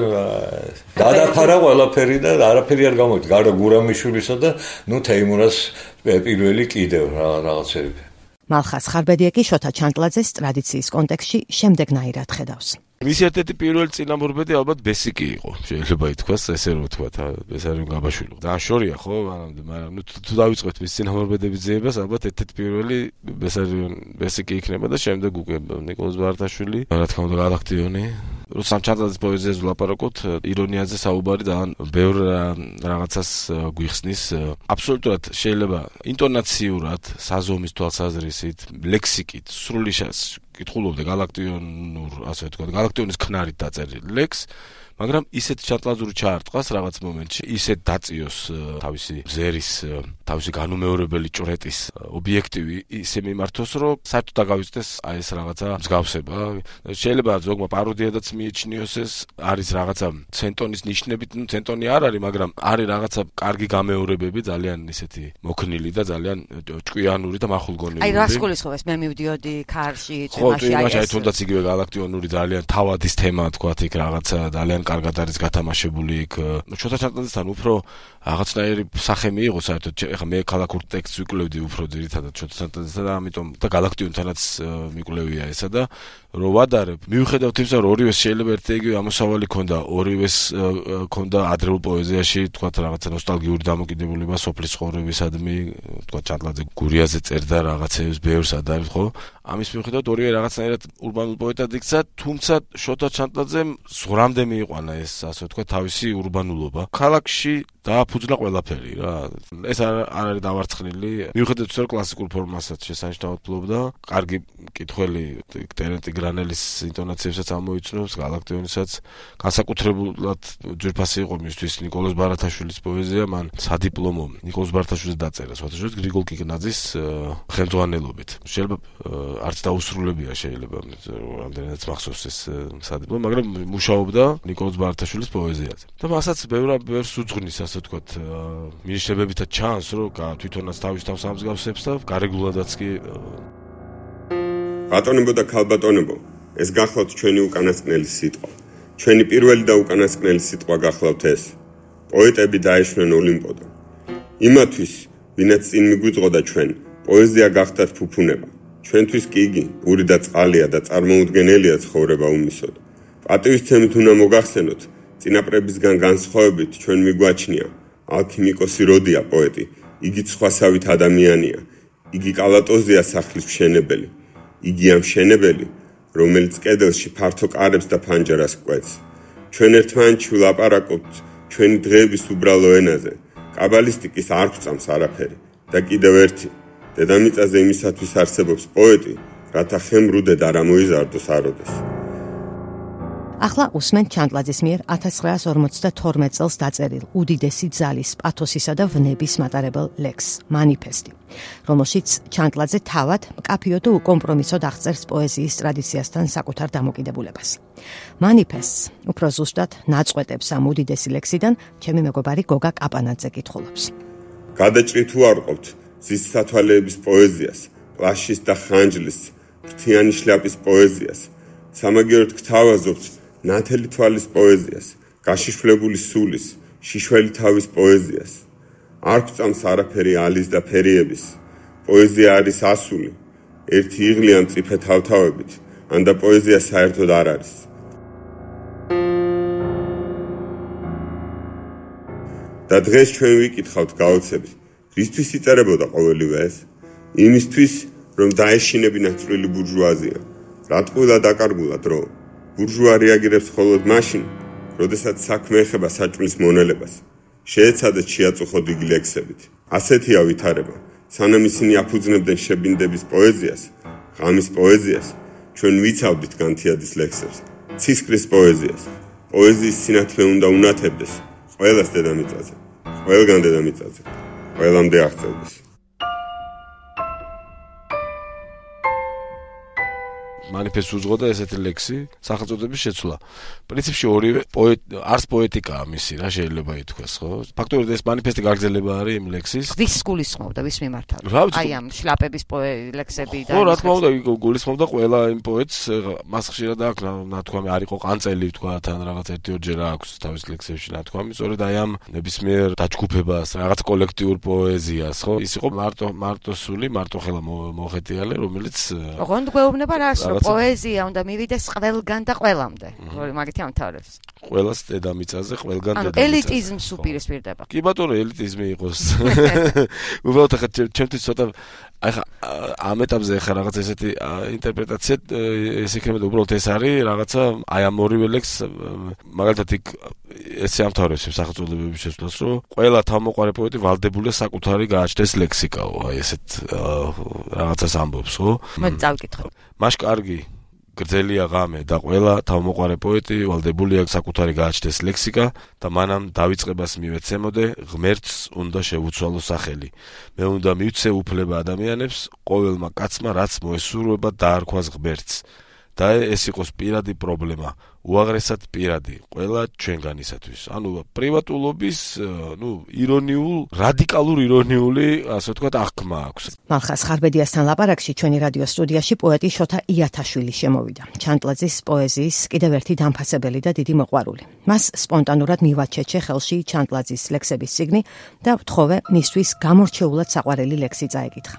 გადაფარა ყველაფერი და არაფერი არ გამოიწვია. გარდა გურამიშვილისა და ნუ თეიმურას პირველი კიდევ რაღაცები.
მალხას ხარბედია კი შოთა ჩანტლაძეს ტრადიციის კონტექსტში შემდეგნაირად ხედავს.
მის ერთ-ერთი პირველი წინამორბედი ალბათ ბესიკი იყო. შეიძლება ითქვას, ესე რომ ვთქვა, ბესარიონ გაბაშვილი. დააშორია ხო, მაგრამ ნუ თუ დავიწყოთ მის წინამორბედების ძიებას, ალბათ ერთ-ერთი პირველი ბესარიონ ბესიკი იქნება და შემდეგ უკვე ნიკოლოზ ბარათაშვილი, რა თქმა უნდა გალაქტიონი. როცა ჩანტლაძის პოეზიაზე ვლაპარაკობთ, ირონიაზე საუბარი და ბევრ რაღაცას გვიხსნის. აბსოლუტურად შეიძლება ინტონაციურად, საზომის თვალსაზრისით, ლექსიკით, სრული კითხულობდა გალაქტიონურ, ასე ვთქვათ, გალაქტიონის ქნარით დაწერილი ლექს, მაგრამ ისეთ ჩანტლაძური ჩაარტყას რაღაც მომენტში, ისეთ დაწიოს თავისი ზერის, თავისი განუმეორებელი ჭრეტის ობიექტივი ისე მიმართოს, რომ საერთოდ დაგავიწყდეს აი ეს რაღაცა მსგავსება. შეიძლება ზოგმა პაროდიადაც მიიჩნიოს ეს, არის რაღაცა ცენტონის ნიშნებით, ნუ ცენტონი არ არის, მაგრამ არის რაღაცა კარგი გამეორებები, ძალიან ისეთი მოქნილი და ძალიან ჭკვიანური და მახულგონიური.
აი რას გულისხმობს, მე მივდიოდი ქარში,
თემაში, აი ეს. ხო, თუნდაც იგივე გალაქტიონური ძალიან თავადის თემა, თქვათ, იქ რაღაცა ძალიან კარგად არის გათამაშებული იქ. შოთა ჩანტლაძესთან უფრო რაღაცნაირი სახე მიიღო საერთოდ. ეხლა მე ქალაქურ ტექსტს ვიკვლევდი უფრო ძირითადად შოთა ჩანტლაძესთან და ამიტომ და გალაქტიონთანაც მიკვლევია ესა და რო ვადარებ, მიუხედავად იმისა, რომ ორივეს შეიძლება ერთ-იგივე ამოსავალი ქონდა, ორივეს ქონდა ადრეულ პოეზიაში, თქვათ, რაღაცა ნოსტალგიური დამოკიდებულება სოფლის ცხოვრებისადმი, თქვათ, ჩანტლაძე გურიაზე წერდა რაღაცებს, ბევრს ადარებს, ხო? ამის მიუხედავად ორივე რაღაცნაირად ურბანულ პოეტად იქცა, თუმცა შოთა ჩანტლაძემ ზღვრამდე მიიყვანა ეს, ასე ვთქვათ, თავისი ურბანულობა. ქალაქში დააფუძნა ყველაფერი რა. ეს არ არის დავარცხნილი. მიუხედავად იმისა, რომ კლასიკურ ფორმასაც შესანიშნავად ფლობდა, კარგი კითხველი ტერენტი გრანელის ინტონაციებსაც ამოიცნობს, გალაქტიონისაც განსაკუთრებულად ძვირფასი იყო მისთვის ნიკოლოზ ბარათაშვილის პოეზია, მან სადიპლომო ნიკოლოზ ბარათაშვილის დაწერა, სხვათაშორის გრიგოლ კიკნაძის ხელმძღვანელობით. შეიძლება არც დაუსრულებია შეიძლება რამდენადაც მახსოვს ეს სადიპლომო, მაგრამ მუშაობდა ნიკოლოზ ბარათაშვილის პოეზიაზე. და მასაც ბევრ ბევრს უძღვნის, ასე ვთქვათ, მინიშნებებითაც ჩანს, რომ თვითონაც თავის თავს ამსგავსებს და გარეგულადაც კი.
ბატონებო და ქალბატონებო, ეს გახლავთ ჩვენი უკანასკნელი სიტყვა. ჩვენი პირველი და უკანასკნელი სიტყვა გახლავთ ეს. პოეტები დაეშვნენ ოლიმპოდან. იმათვის, ვინაც წინ მიგვიწყოდა ჩვენ, პოეზია გახდათ ფუფუნება. ჩვენთვის კი იგი პური და წყალია და წარმოუდგენელია ცხოვრება უმისოდ. პატივისცემით უნდა მოგახსენოთ, წინაპრებისგან განსხვავებით ჩვენ მიგვაჩნია ალქიმიკოსი როდია პოეტი, იგი სხვასავით ადამიანია, იგი კალატოზია სახლის მშენებელი, იგი ამ მშენებელი, რომელიც კედელში ფართო კარებს და ფანჯარას კვეთს. ჩვენ ერთმანეთში ვლაპარაკობთ ჩვენი დღეების უბრალო ენაზე. კაბალისტიკის არ გვწამს არაფერი და კიდევ ერთი, დედამიწაზე იმისათვის არსებობს პოეტი, რათა ხემრუდედ არ ამოიზარდოს აროდეს.
ახლა უსმენთ ჩანტლაძის მიერ ათას ცხრაას ორმოცდათორმეტ წელს დაწერილ უდიდესი ძალის, პათოსისა და ვნების მატარებელ ლექსს მანიფესტი, რომელშიც ჩანტლაძე თავად მკაფიო და უკომპრომისოდ აღწერს პოეზიის ტრადიციასთან საკუთარ დამოკიდებულებას. მანიფესტს უფრო ზუსტად ნაწყვეტებს ამ უდიდესი ლექსიდან ჩემი მეგობარი გოგა კაპანაძე კითხულობს.
გადაჭრი თუ არ ყოფთ ზის სათვალეების პოეზიას, პლაშის და ხანჯლის, ფრთიანი შლაპის პოეზიას, სამაგიეროდ გთავაზობთ ნათელი თვალის პოეზიას, გაშიშვლებული სულის, შიშველი თავის პოეზიას. არ გვწამს არაფერი ალის და ფერიების. პოეზია არის ასული, ერთი იღლი ან მწიფე თავთავებით, ან და პოეზია საერთოდ არ არის. და დღეს ჩვენ ვიკითხავთ გაოცებით, რისთვის იწერებოდა ყოველივე ეს? იმისთვის, რომ დაეშინებინათ წვრილი ბურჟუაზია. რატყვილა დაკარგულა დრო. ბურჟუა რეაგირებს მხოლოდ მაშინ, როდესაც საქმე ეხება საჭმლის მონელებას. შეეცადეთ შეაწუხოთ იგი ლექსებით. ასეთია ვითარება. სანამ ისინი აფუძნებდნენ შებინდების პოეზიას, ღამის პოეზიას, ჩვენ ვიცავდით განთიადის ლექსებს, ცისკრის პოეზიას. პოეზიის სინათლე უნდა უნათებდეს ყველას დედამიწაზე, ყველგან დედამიწაზე, ყველამდე აღწევდეს.
მანიფესტს უძღოდა ესეთი ლექსი, სახელწოდების შეცვლა. პრინციპში ორივე პოეტ არს პოეტიკაა მისი, რა შეიძლება ითქვას, ხო? ფაქტობრივად ეს მანიფესტი გაგრძელება არის იმ ლექსის.
ვის გულისხმობდა, ვის მიმართავ?
აი
ამ შლაპების ლექსები და
ხო, რა თქმა უნდა, გულისხმობდა ყველა იმ პოეტს, მას ხშირად აქვს ნათქვამი, არ იყო ყანწელი თქვა, თან რაღაც ერთი-ორჯერ აქვს თავის ლექსებში ნათქვამი, სწორედ აი ამ ნებისმიერ დაჯგუფებას, რაღაც კოლექტიურ პოეზიას, ხო? ის იყო მარტო მარტო სული, მარტო ხელა მოხეტიალე, რომელიც
ოღონდ გვეუბნება რას, რომ პოეზია უნდა მივიდეს ყველგან და ყველამდე. მაგითი ამთავრებს.
ყველას დედამიწაზე, ყველგან
დედამიწაზე. ანუ ელიტიზმს უპირისპირდება.
კი ბატონო, ელიტიზმი იყოს. უბრალოდ ახლა ჩემთვის ცოტა ახლა ამ ეტაპზე ახლა რაღაც ესეთი ინტერპრეტაცია ეს იქნება უბრალოდ ეს არის რაღაცა აი ამ ორივე ლექს მაგალითად იქ ესე ამთავრებს სახელწოდებების შეცვლას, რომ ყველა თავმოყარე პოეტი ვალდებულია საკუთარი გააჩნდეს ლექსიკაო, აი ესეთ რაღაცას ამბობს, ხო?
მე წავკითხო.
მაშ კარგი გრძელია ღამე და ყველა თავმოყარე პოეტი ვალდებულია საკუთარი გააჩნდეს ლექსიკა და მანამ დავიწყებას მივეცემოდე ღმერთს უნდა შევუცვალო სახელი. მე უნდა მივცე უფლება ადამიანებს, ყოველმა კაცმა რაც მოესურვება დაარქვას ღმერთს. და ეს იყოს პირადი პრობლემა, უაღრესად პირადი, ყველა ჩვენგანისათვის. ანუ პრივატულობის, ნუ ირონიულ, რადიკალურ ირონიული, ასე ვთქვათ, აღქმა აქვს.
მალხას ხარბედიასთან ლაპარაკში ჩვენი რადიო სტუდიაში პოეტი შოთა იათაშვილი შემოვიდა. ჩანტლაძის პოეზიის კიდევ ერთი დამფასებელი და დიდი მოყვარული. მას სპონტანურად მივაჩეჩე ხელში ჩანტლაძის ლექსების წიგნი და ვთხოვე მისთვის გამორჩეულად საყვარელი ლექსი წაეკითხა.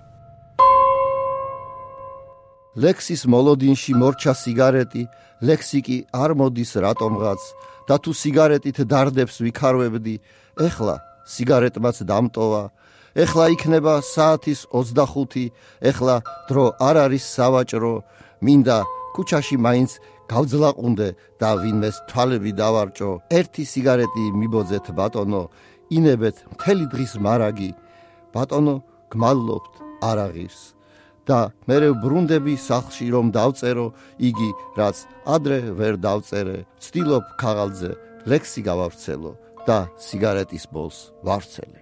ლექსის მოლოდინში მორჩა სიგარეტი, ლექსი კი არ მოდის რატომღაც და თუ სიგარეტით დარდებს ვიქარვებდი, ეხლა სიგარეტმაც დამტოვა, ეხლა იქნება საათის ოცდახუთი, ეხლა დრო არ არის სავაჭრო, მინდა ქუჩაში მაინც გავძლაყუნდე და ვინმეს თვალები დავარჭო. ერთი სიგარეტი მიბოძეთ ბატონო, ინებეთ მთელი დღის მარაგი, ბატონო გმადლობთ არ აღირს. და მერე ბრუნდები სახლში რომ დავწერო, იგი რაც ადრე ვერ დავწერე, ვცდილობ ქაღალდზე ლექსი გავავრცელო და სიგარეტის ბოლს ვავრცელე.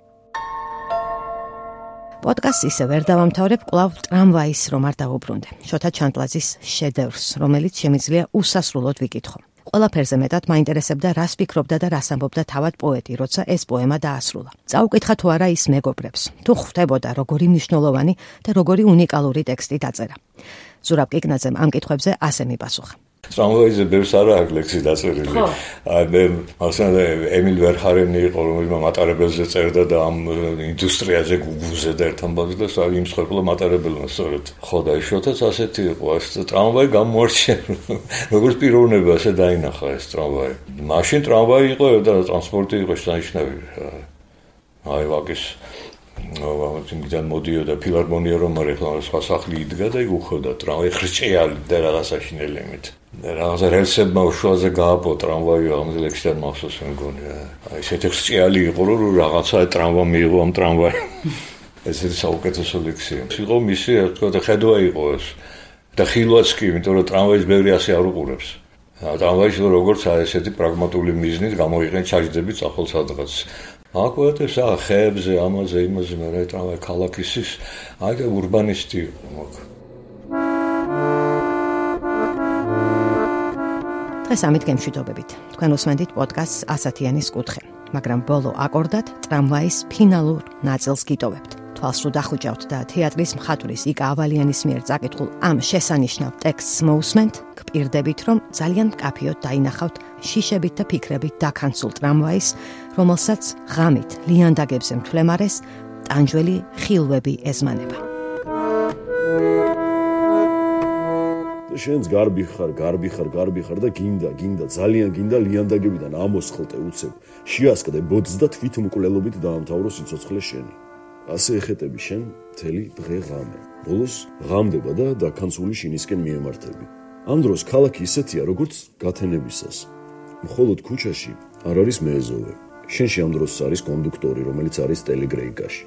პოდკასტს ისე ვერ დავამთავრებ, კვლავ ტრამვაის რომ არ დავუბრუნდე. შოთა ჩანტლაძის შედევრს, რომელიც შემიძლია უსასრულოდ ვიკითხო. ყველაფერზე მეტად მაინტერესებდა რას ფიქრობდა და რას ამბობდა თავად პოეტი, როცა ეს პოემა დაასრულა. წაუკითხა თუ არა ის მეგობრებს, თუ ხვდებოდა როგორი მნიშვნელოვანი და როგორი უნიკალური ტექსტი დაწერა. ზურაბ კიკნაძემ ამ კითხვებზე ასე მიპასუხა.
ტრამვაიზე ბევრს არა აქვს ლექსი დაწერილი. აი მე მასალა ემილ ვერჰარენი იყო, რომელიც მატარებელზე წერდა და ამ ინდუსტრიაზე გუგუზე და ერთ ამბავს და იმ მსხვერპლო მატარებელმა სწორედ. ხო და შოთაც ასეთი იყო, ეს ტრამვაი გამორჩა. როგორც პიროვნება ასე დაინახა ეს ტრამვაი. მაშინ ტრამვაი იყო და ტრანსპორტი იყო შესანიშნავი. აი ვაგის იმიდან მოდიოდა ფილარმონია რომ არ ეხლა სხვა სახლი იდგა და იქ უხოდა ტრამვაი ხრჭიალი და რაღაცაში ნელემით. რაღაცა რელსებმა უშუალზე გააპო ტრამვაი ამაზე ლექსიდან მახსოვს მეგონი. აი ესეთი ხრჭიალი იყო რომ რაღაცა ტრამვა მიიღო ამ ტრამვაი. ესეთი საუკეთესო ლექსია. იყო მისი თქვა და ხედვა იყო ეს. და ხილვაც კი, იმიტომ რომ ტრამვაის ბევრი ასე არ უყურებს. ტრამვაის როგორც ესეთი პრაგმატული მიზნით გამოიყენ ჩაჯდები წახალ სადღაც. აკვეთე სა ხეებზე, ამაზე, იმაზე, მე რა ტრამვაი ქალაქის ის, აი და ურბანისტი იყო მაგ.
დღეს ამით გემშვიდობებით. თქვენ უსმენთ პოდკასტს ასათიანის კუთხე, მაგრამ ბოლო აკორდად ტრამვაის ფინალურ ნაწილს გიტოვებთ. თვალს რო დახუჭავთ და თეატრის მხატვრის იკა ავალიანის მიერ წაკითხულ ამ შესანიშნავ ტექსტს მოусმენთ, გპირდებით, რომ ძალიან მკაფიოდ დაინახავთ შიშებით და ფიქრებით დაქანცულ ტრამვაის, რომელსაც ღამით ლიანდაგებზე მთვლემარეს ტანჯველი ხილვები ეზმანება.
შენს გარბი ხარ, გარბი ხარ, გარბი ხარ და გინდა, გინდა, ძალიან გინდა ლიანდაგებიდან ამოსხლტე უცებ. შეასკდე ბოძს და თვითმკვლელობით დაამთავრო სიცოცხლე შენი. ასე ეხეტები შენ მთელი დღე ღამე. ბოლოს ღამდება და დაქანცული შინისკენ მიემართები. ამ დროს ქალაქი ისეთია, როგორც გათენებისას. მხოლოდ ქუჩაში არ არის მეეზოვე. შენში ამ დროს არის კონდუქტორი, რომელიც არის ტელეგრეიკაში.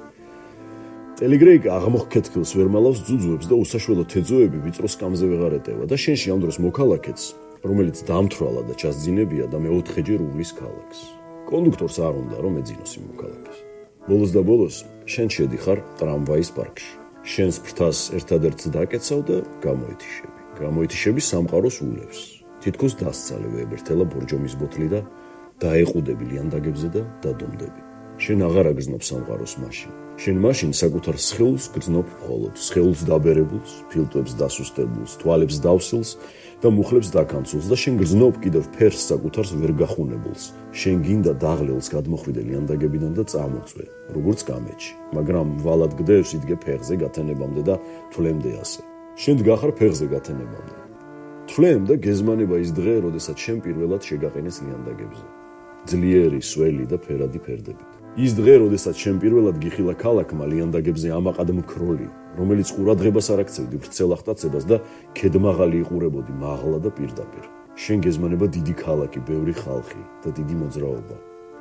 ტელეგრეიკა აღმოხკეთილს ვერ მალავს ძუძუებს და უსაშველო თეძოები ვიწრო სკამზე ვეღარ ეტევა და შენში ამ დროს მოქალაქეც, რომელიც დამთრვალა და ჩასძინებია და მეოთხეჯერ უვლის ქალაქს. კონდუქტორს არ უნდა რომ ეძინოს იმ მოქალაქეს. ბოლოს და ბოლოს შენ შედიხარ ტრამვაის პარკში. შენს ფრთას ერთადერთს დაკეცავ და გამოეთიშები. გამოეთიშები სამყაროს ულევს. თითქოს დასცალე ვეებერთელა ბორჯომის ბოთლი და დაეყუდები ლიანდაგებზე და დადომდები. შენ აღარ აგრძნობ სამყაროს მაშინ. შენ მაშინ საკუთარ სხეულს გრძნობ მხოლოდ, სხეულს დაბერებულს, ფილტვებს დასუსტებულს, თვალებს დავსილს და მუხლებს დაკანცულს და შენ გრძნობ კიდევ ფერს საკუთარს ვერ გახუნებულს. შენ გინდა დაღლილს გადმოხვიდე ლიანდაგებიდან და წამოწვე, როგორც კამეჩი, მაგრამ ვალად გდევს იდგე ფეხზე გათენებამდე და თვლემდე ასე. შენ დგახარ ფეხზე გათენებამდე. თვლემ და გეზმანება ის დღე, როდესაც შენ პირველად შეგაყენეს ლიანდაგებზე. ძლიერი, სველი და ფერადი ფერდებით. ის დღე, როდესაც შენ პირველად გიხილა ქალაქმა ლიანდაგებზე ამაყად მქროლი, რომელიც ყურადღებას არ აქცევდი ვრცელ ახტაცებას და ქედმაღალი იყურებოდი მაღლა და პირდაპირ. შენ გეზმანება დიდი ქალაქი, ბევრი ხალხი და დიდი მოძრაობა.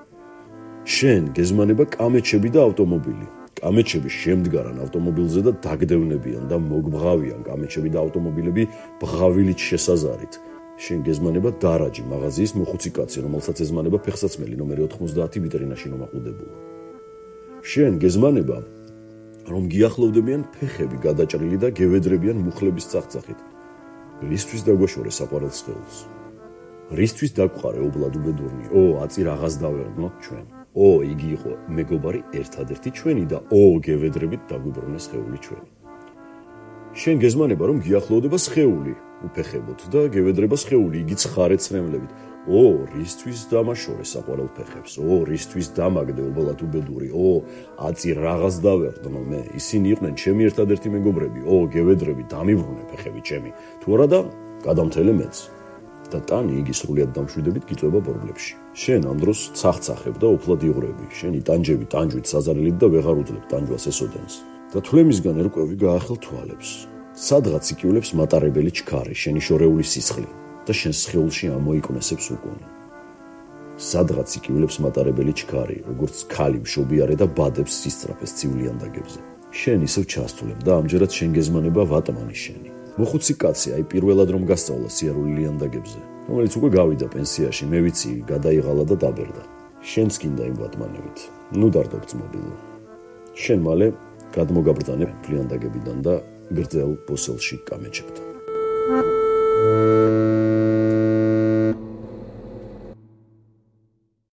შენ გეზმანება კამეჩები და ავტომობილი. კამეჩები შემდგარან ავტომობილზე და დაგდევნებიან და მოგბღავიან კამეჩები და ავტომობილები ბღავილით შესაზარით. შენ გეზმანება დარაჯი, მაღაზიის მოხუცი კაცი, რომელსაც ეზმანება ფეხსაცმელი ნომერი ოთხმოცდაათი ვიტრინაში მომაყუდებული. შენ გეზმანება, რომ გიახლოვდებიან ფეხები გადაჭრილი და გევედრებიან მუხლების წახწახით. რისთვის დაგვაშორე საყვარელ სხეულს? რისთვის დაგვყარე ობლად უბედურნი? ო, აწი რაღაც დავერნოთ ჩვენ. ო, იგი იყო მეგობარი ერთადერთი ჩვენი და ო, გევედრებით დაგვიბრუნეს სხეული ჩვენი. შენ გეზმანება, რომ გიახლოვდება სხეული, უფეხებოთ და გევედრება სხეული, იგიც ხარეთ ცრემლებით. ო, რისთვის დამაშორე საყვარელ ფეხებს? ო, რისთვის დამაგდე ობლად უბედური? ო, აწი რაღაც დავერდნო მე. ისინი იყვნენ ჩემი ერთადერთი მეგობრები. ო, გევედრები, დამიბრუნე ფეხები ჩემი. თუ არა და გადამთელე მეც. და ტანი იგი სრულიად დამშვიდებით გიწვება ბორბლებში. შენ ამ დროს ცახცახებ და უფლად იღვრები. შენი ტანჯები ტანჯვით საზარელით და ვეღარ უძლებ ტანჯვას ესოდენს. და თვლემისგან ერკვევი გაახელ თვალებს. სადღაც იკივლებს მატარებელი ჩქარი, შენი შორეული სისხლი და შენ სხეულში ამოიკვნესებს უკუნი. სადღაც იკივლებს მატარებელი ჩქარი, როგორც ქალი მშობიარე და ბადებს სისწრაფეს ცივილიანდაგებზე. შენ ისევ ჩასთვლებ და ამჯერად შენ გეზმანება ვატმანი შენი. მოხუცი კაცი, აი პირველად რომ გასწავლა სიარული ლიანდაგებზე, რომელიც უკვე გავიდა პენსიაში, მე ვიცი, გადაიღალა და დაბერდა. შენც გინდა იმ ვატმანებით. ნუ დარდობ ძმობილო. შენ მალე გადმოგაბრძანებ ლიანდაგებიდან და გრძელ ბოსელში კამეჩებთან.